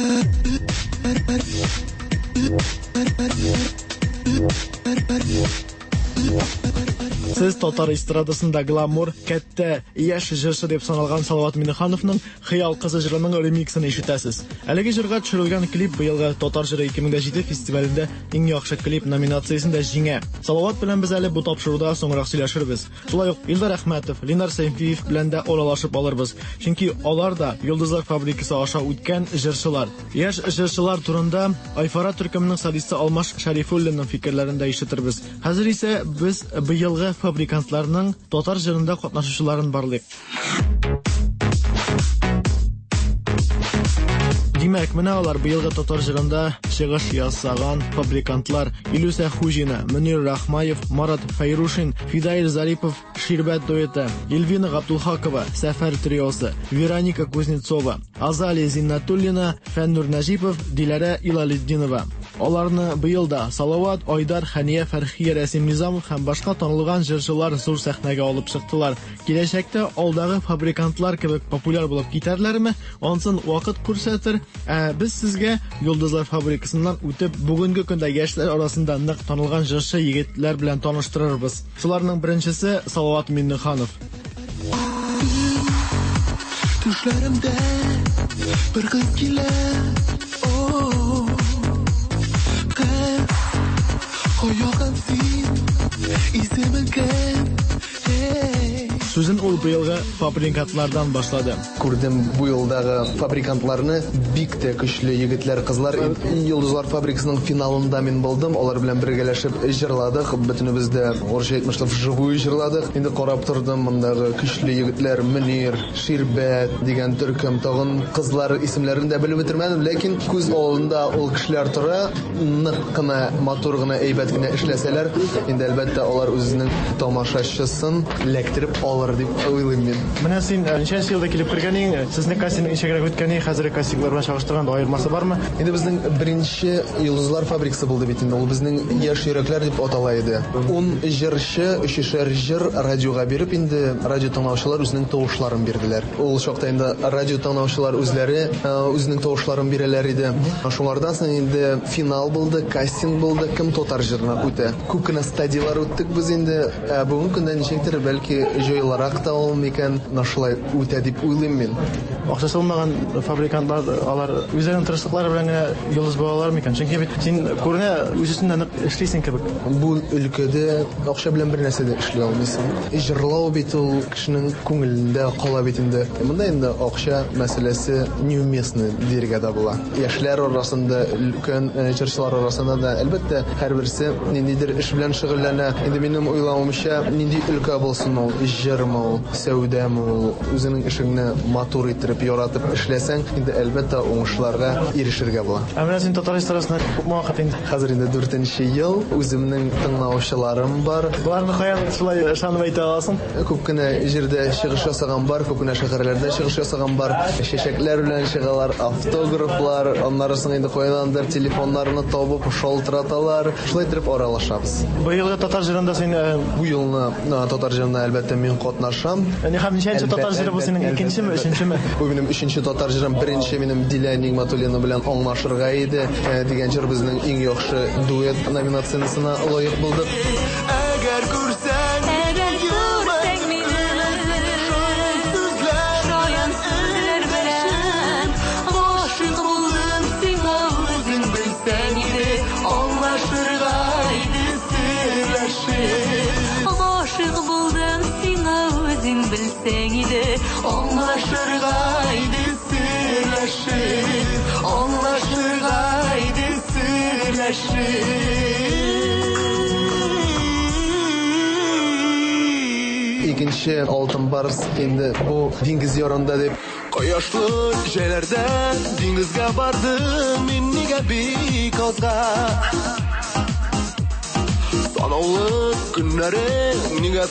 Сез татар эстрадасында гламур, кәттә, яшь җырчы дип саналган Салават Миңнехановның Хыял кызы җырының ремиксын ишетәсез. Әлеге җырга төшерелгән клип быелгы Татар җыры 2007 фестивалендә иң яхшы клип номинациясендә җиңә. Салават белән без әле бу тапшыруда соңрак сөйләшербез. Шулай ук Илдар Әхмәтов, Ленар Сәйфиев белән дә аралашып алырбыз. Чөнки алар да Йолдызлар фабрикасы аша үткән җырчылар. Яшь җырчылар турында Айфара төркемнең солисты Алмаш Шәрифуллинның фикерләрен дә ишетербез. Хәзер исә без быелгы фабрикантларның татар җырында катнашучыларын барлык. Димәк, менә алар быелгы татар җырында чыгыш ясаган фабрикантлар: Илүсә Хуҗина, Мөнир Рахмаев, Марат Файрушин, Фидаил Зарипов, Ширбәт дуэты, Эльвина Габдулхакова, Сәфәр триосы, Вероника Кузнецова, Азалия Зиннатуллина, Фәннур Нәҗипов, Диләрә Илалетдинова. Аларны быелда Салават, Айдар, Хәния, Фәрхия, Рәсим Низамов һәм башка танылган җырчылар зур сәхнәгә алып чыктылар. Киләчәктә алдагы фабрикантлар кебек популяр булып китәрләрме? Ансын вакыт күрсәтер. Без сезгә Йолдызлар фабрикасыннан үтеп бүгенге көндә яшьләр арасында нык танылган җырчы егетләр белән таныштырырбыз. Шуларның беренчесе Салават Миңнеханов. Түшләремдә бер кыз килә. Сүзен ул быелгы фабрикантлардан башлады. Күрдем бу елдагы фабрикантларны, бик тә көчле егетләр, кызлар. Йолдызлар фабрикасының финалында мин булдым. Алар белән бергәләшеп җырладык. Бөтенебез дә орча әйтмәшләп живую җырладык. Инде карап тордым, мондагы көчле егетләр: Мөнир, Ширбәт дигән төркем, тагын кызлар исемләрен дә белеп бетермәдем, ләкин күз алдында ул кешеләр тора, нык кына, матур гына, әйбәт кенә эшләсәләр, инде әлбәттә алар үзенең тамашачысын ләктереп алыр булыр дип уйлыйм мин. Менә син ничәнче елда килеп кергәнең, сезнең кастинг ничегрәк үткәне, хәзерге кастинглар белән чагыштырганда аермасы бармы? Инде безнең беренче Йолдызлар фабрикасы булды бит инде. Ул безнең яшь йөрәкләр дип атала иде. 10 җырчы, 3-шәр җыр радиога биреп инде радио тыңлаучылар үзенең тавышларын бирделәр. Ул чакта инде радио тыңлаучылар үзләре үзенең тавышларын бирәләр иде. Шуңардан соң инде финал булды, кастинг булды, кем татар җырына үтә. Күп кенә стадиялар үттек без инде. Бүгенге көндә ничектер бәлки җайларак та ул микән нашылай үтә дип уйлыйм мин. Акчасы булмаган фабрикантлар алар үзләренең тырышлыклары белән генә йолдыз булалар микән? Чөнки бит син күренә үзесендә нык эшлисең кебек. Бу өлкәдә акча белән бер нәрсә дә эшли алмыйсың. Җырлау бит ул кешенең күңелендә кала бит инде. Монда инде акча мәсьәләсе неуместный диргә дә була. Яшьләр арасында, өлкән җырчылар арасында да әлбәттә һәрберсе ниндидер эш белән шөгыльләнә. Инде минем уйлавымча, нинди өлкә булсын ул, җырмы ул, сәүдәме ул, үзенең эшеңне матур итеп, яратып эшләсәң, инде әлбәттә уңышларга ирешергә була. Менә син татарстан арасында күпме вакыт инде? Хәзер инде 4нче ел, үземнең тыңлаучыларым бар. Буларны каян шулай ышанып әйтә аласың? Күп кенә җирдә чыгыш ясаган бар, күп кенә шәһәрләрдә чыгыш ясаган бар. Чәчәкләр белән чыгалар, автографлар, аннары соң инде кайдандыр телефоннарны табып шалтыраталар. Шулай итеп аралашабыз. Быелгы татар җырында син бу елны татар җырында әлбәттә мин катнашам. Һәм ничәнче татар җыры бу синең икенчеме, өченчеме? Бу минем 3нче татар җырым, беренче минем Дилә Нигъмәтуллина белән аңлашырга иде. Дигән җыр безнең иң яхшы дуэт номинациясына лаек булды. Әгәр күрсәң bilsəng idi, anlaşırğaydı sirləşir, anlaşırğaydı sirləşir. İkinci Altın Barış indi bu Dingiz yorunda deb. Qoyaşlı şeylərdə dingizə bardım, innigə bik azğa. Sanavlı günləri nigə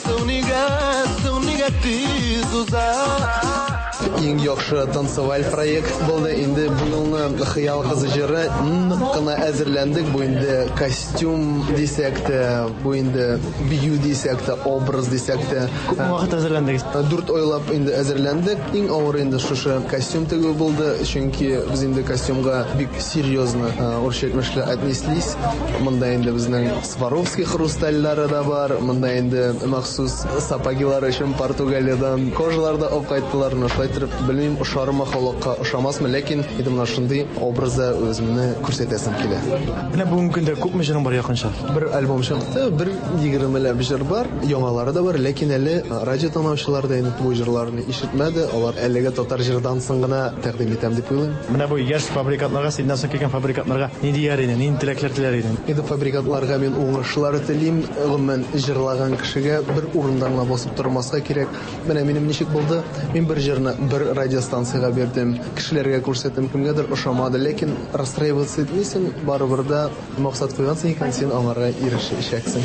tez uzaq. Иң яхшы танцеваль проект булды. Инде бу елны Хыял кызы җыры кына әзерләндек. Бу инде костюм дисәк тә, бу инде бию дисәк тә, образ дисәк тә. Күп вакыт әзерләндек. 4 ойлап инде әзерләндек. Иң авыр инде шушы костюм тегү булды. Чөнки без инде костюмга бик серьезно үрчетмешле отнеслись. Монда инде безнең Сваровский хрустальлары да бар. Монда инде махсус сапагилар өчен Португалиядан кожалар да алып кайттылар. Белмим, ошармы халыкка, ошамасмы, ләкин инде менә шундый образда үземне күрсәтәсем килә. Менә бүгенге көндә күпме җырың бар якынча? Бер альбом чыкты, 120 җыр бар, яңалары да бар, ләкин әле радио тыңлаучылар да инде бу җырларны ишетмәде. Алар әлегә татар җырдан соң гына тәкъдим итәм дип уйлыйм. Менә бу яшь фабрикатларга, синнән соң килгән фабрикатларга ни дияр идең, ни теләкләр теләр идең? Инде фабрикатларга мин уңышлар телим, гомумән җырлаган кешегә бер урында гына басып тормаска кирәк. Менә минем ничек булды? Мин бер җырны бер радиостанциягә бирдем, кешеләргә күрсәттем, кемгәдер ошамады, ләкин расстраиваться итмисең, барыбер да максат куйгансың икән, син аңарга ирешәсең.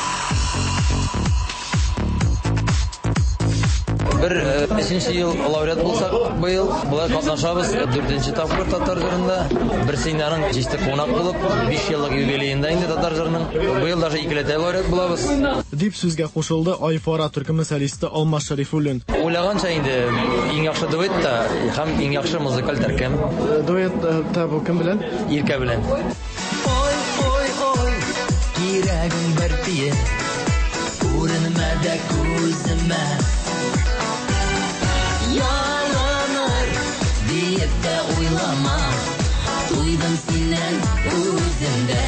Бер 5нче ел лауреат булсак, быел булай катнашабыз 4нче тапкыр татар җырында. Бер семинарның җитте кунак булып, 5 еллык юбилеенда инде татар җырының. Быел даже икеләтә лауреат булабыз. Дип сүзгә кушылды Айфара төркеме солисты Алмаз Шарифуллин. Уйлаганча инде иң яхшы дуэт та һәм иң яхшы музыкаль төркем. Дуэт та бу кем белән? Иркә белән. Ой, ой, ой, кирәгем бер тиен. Күренмәдә күземә. Яланыр диеп тә уйлама. Туйдым синнән үземдә.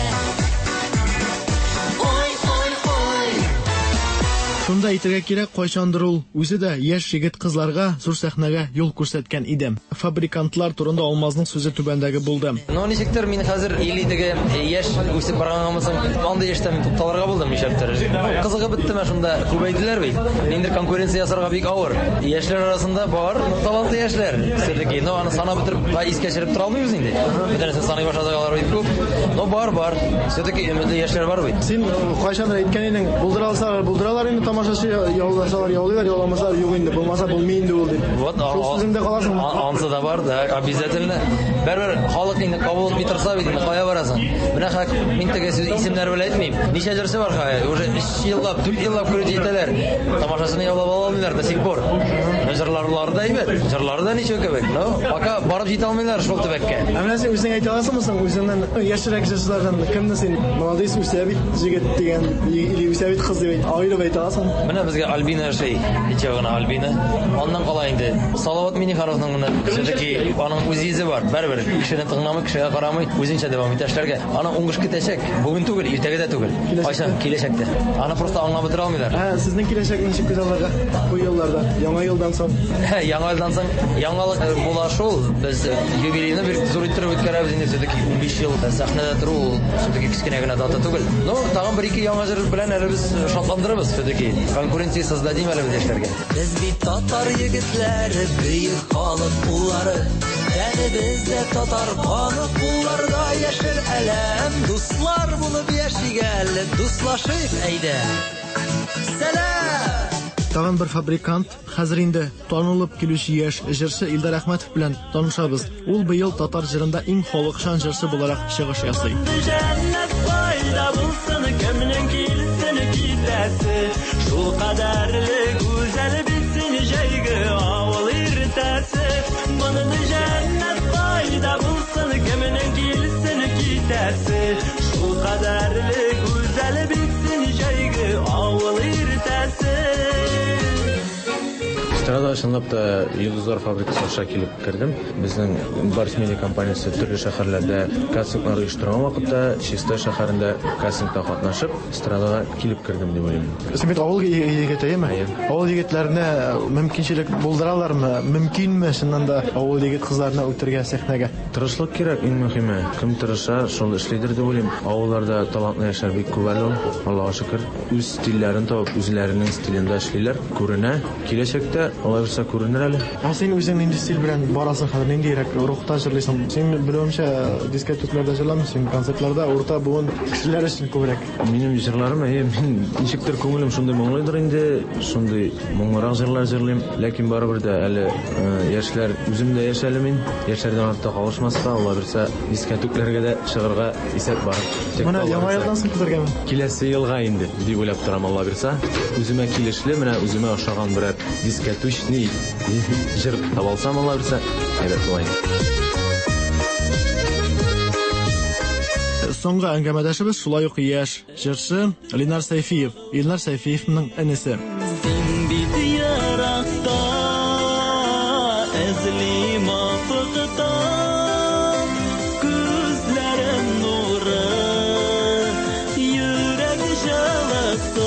Шунда әйтергә кирәк, кайчандыр ул үзе дә яшь егет кызларга зур сәхнәгә юл күрсәткән иде. Фабрикантлар турында Алмазның сүзе түбәндәге булды. Ну ничектер мин хәзер 50-дәге яшь үсеп барганмын, анда яшьтә мин тукталырга булдым ничектер. Кызыгы биттеме шунда күбәйделәр бит. Нидер конкуренция ясарга бик авыр. Яшьләр арасында бар талантлы яшьләр. Сөйләге, но аны санап бетереп, искә төшереп тора алмыйбыз инде. Бөтенесе саный башладылар бит күп. Но бар. Сөйләге, яшьләр бар бит. Син кайчандыр әйткән идең, булдыра алсалар, булдыралар инде тамаша жыршы яуласалар яулыйлар, яуламасалар юк инде. Булмаса булмый инде ул дип. Вот, Сүзеңдә каласың. ансы да бар, да, обязательно. Бер халык инде кабул итми торса бит, кая барасың? Менә хак мин теге исемнәр белән әйтмим. Ничә җырчы бар хая? Уже 3 еллап, 4 еллап күреп җитәләр. Тамашасын яулап алмыйлар до сих пор. Җырларлары да әйбәт, җырлары да ничә кебек. Ну, пока барып җитә алмыйлар шул төбәккә. Менә син үзең әйтә аласыңмы соң? Үзеңнән яшьрәк җырчылардан кемне син молодец үсәбит җигет дигән, или үсәбит кыз дип аерып әйтә аласың? Менә безгә Альбина шей, ичәгенә Альбина. Аннан кала инде. Салават Минихановның гына все-таки аның үз изе бар. Бер кешене тыңламый, кешегә карамый, үзенчә дәвам итәшләргә. Аның уңыш китәчәк. Бүген түгел, иртәгә дә түгел. Кайчан киләчәктә. Аны просто аңлап бетерә алмыйлар. Сезнең киләчәк ничек күзалларга бу елларда, яңа елдан соң? Яңа елдан соң яңалык була шул. Без юбилейны бер зур иттереп үткәрәбез инде все-таки 15 ел сәхнәдә тору, все-таки кечкенә генә дата түгел. Ну, тагын 1-2 яңа җыр белән әле без шатландырырбыз все-таки. Конкуренция создадим әле без яшьләргә. Без бит татар егетләре, бөек халык уллары. Тәнебездә татар каны, кулларда яшел әләм. Дуслар булып яшигән, дуслашыйк әйдә. Сәлам! Тагын бер фабрикант, хәзер инде танылып килүче яшь җырчы Илдар Әхмәтов белән танышабыз. Ул быел татар җырында иң халыкчан җырчы буларак чыгыш ясый. Җәннәт файда булсын, кемнең килсен китәсе. Шул кадәрле гүзәл битсен җәйге авыл иртәсе. Моны җәннәт файда булсын, кемнең килсен китәсе. Шул кадәрле гүзәл битсен җәйге авыл иртәсе. Эстрада чынлап та Йолдызлар фабрикасына аша килеп кердем. Безнең Барс Медиа компаниясе төрле шәһәрләрдә кастинглар оештырган вакытта Чистай шәһәрендә кастингта катнашып, эстрадага килеп кердем дип уйлыйм. Син бит авыл егетеме? Авыл егетләренә мөмкинчелек булдыралармы? Мөмкинме шуннан да авыл егет кызларына үтергә сәхнәгә? Тырышлык кирәк, иң мөһиме. Кем тырыша, шул эшлидер дип уйлыйм. Авылларда талантлы яшьләр бик күп әле, Аллаһка шөкер. Үз стильләрен табып, үзләренең стилендә эшлиләр. Күренә, киләчәктә алар булса күренер әле. Син үзең нинди стиль белән барасың хәзер, ниндирәк рухта җырлыйсың? Син беләмчә дискотекларда җырламыйсың, концертларда урта буын кешеләр өчен күбрәк. Минем җырларым, мин ничектер күңелем шундый моңлыйдыр инде, шундый моңлырак җырлар җырлыйм, ләкин барыбер дә әле яшьләр үзем дә яшь әле мин, яшьләрдән артта калышмаска, алар берсә дискотекләргә дә чыгарга исәп бар. Менә яңа елдан соң китергәме? Киләсе елга инде дип уйлап торам, алла берсә. Үземә килешле, менә үземә ошаган берәр дискотечный җыр таба алсам, алла берсә, әйбәт булай. Соңгы әңгәмәдәшебез шулай ук яшь җырчы Ленар Сайфиев. Ленар Сайфиевның энесе. Син бит яракта, эзлим афыкта, күзләрен нуры, йөрәк җылысы.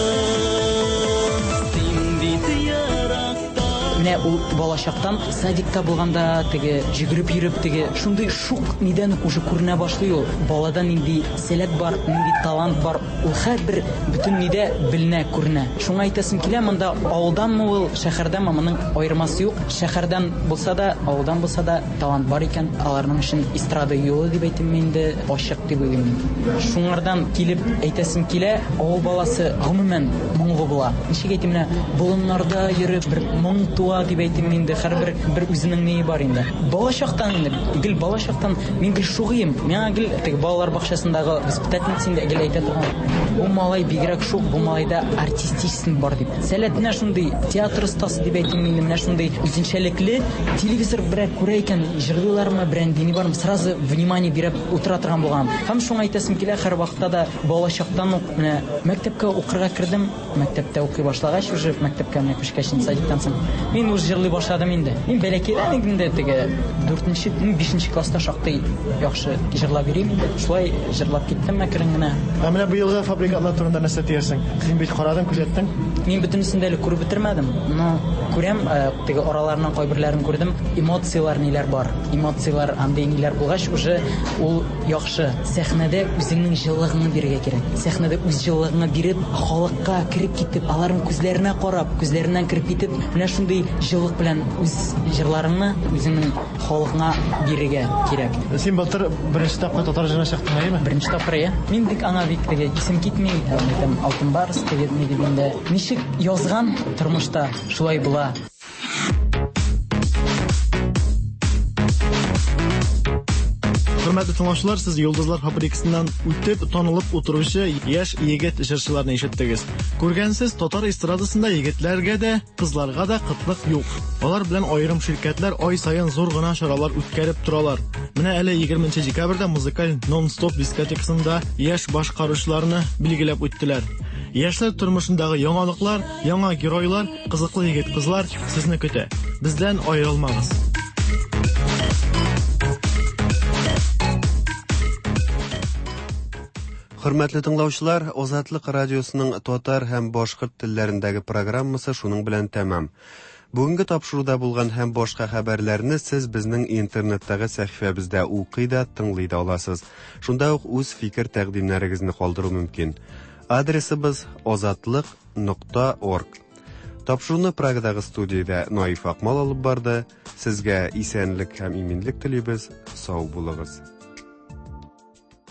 Син бит яракта. Менә ул балачактан садикта булганда теге җигреп йөреп теге шундый шук нидән уже күренә башлый ул. Балада нинди сәләт бар, нинди талант бар, ул һәрбер бөтен нидә беленә, күренә. Шуңа әйтәсем килә, монда авылданмы ул, шәһәрдәнме, моның аермасы юк. Шәһәрдән булса да, авылдан булса да талант бар икән. Аларның өчен эстрада юлы дип әйтим инде, ачык дип уйлыйм. Шуңардан килеп әйтәсем килә, авыл баласы гомумән моңлы була. Ничек әйтим, менә болыннарда йөреп бер моң туа дип әйтим инде, һәрбер бер үзенең ние бар инде. Балачактан инде, гел балачактан мин гел шугыйм. Миңа гел теге балалар бакчасындагы воспитательница гел әйтә торган. Бу малай бигрәк шук, бу малайда артистичность бар дип. Сәләтенә шундый театр остасы дип әйтим инде, менә шундый үзенчәлекле телевизор берәр күрә икән, җырлыйлармы, брендини бармы, сразу внимание биреп утыра торган булган. Һәм шуңа әйтәсем килә, һәр вакытта да балачактан ук менә мәктәпкә укырга кердем. Мәктәптә укый башлагач, уже мәктәпкә менә күчкәч садиктан соң мин үз җырлый башладым инде. Мин бәләкәйдән инде теге 4нче, 5нче класста шактый яхшы җырлап йөрим инде. Шулай җырлап киттем мәкрен генә. Менә бу елга фабрикатлар турында нәрсә диярсең? Син бит карадың, күзәттең. Мин бөтенесен дә күреп бетермәдем. Но күрәм, теге араларның кайберләрен күрдем. Эмоциялар ниләр бар. Эмоциялар андый ниләр булгач, уже ул яхшы. Сәхнәдә үзеңнең җылылыгыңны бирергә кирәк. Сәхнәдә үз җылылыгыңны биреп, халыкка кирип китеп, аларның күзләренә карап, күзләреннән кирип китеп, менә шундый җылылык белән үз җырларыңны үзеңнең халкыңа бирергә кирәк. Син батыр беренче тапкыр татар җырына чыктың, әйме? Беренче тапкыр, я. Мин бик аңа бик теге исем китми, әйтәм, алтын барс теге нидә. Ничек язган тормышта шулай була. Hörmətli tamaşaçılar, siz Yıldızlar Fabrikasından үтеп танылып утыручы яшь егет җырчыларны ишеттегез. Күргәнсез, татар эстрадасында егетләргә дә, кызларга да кытлык юк. Алар белән аерым ширкәтләр ай саен зур гына чаралар үткәреп торалар. Менә әле 20 декабрьдә музыкаль нон-стоп дискотекасында яшь башкаручыларны билгеләп үттеләр. Яшьләр тормышындагы яңалыклар, яңа геройлар, кызыклы егет-кызлар сезне көтә. Бездән аерылмагыз. Хөрмәтле тыңлаучылар, Азатлык радиосының татар һәм башкорт телләрендәге программасы шуның белән тәмам. Бүгенге тапшыруда булган һәм башка хәбәрләрне сез безнең интернеттагы сәхифәбездә укый да, тыңлый да аласыз. Шунда ук үз фикер тәкъдимнәрегезне калдыру мөмкин. Адресыбыз azatlyk.org. Тапшыруны Прагадагы студиядә Наиф Акмал алып барды. Сезгә исәнлек һәм иминлек телибез. Сау булыгыз.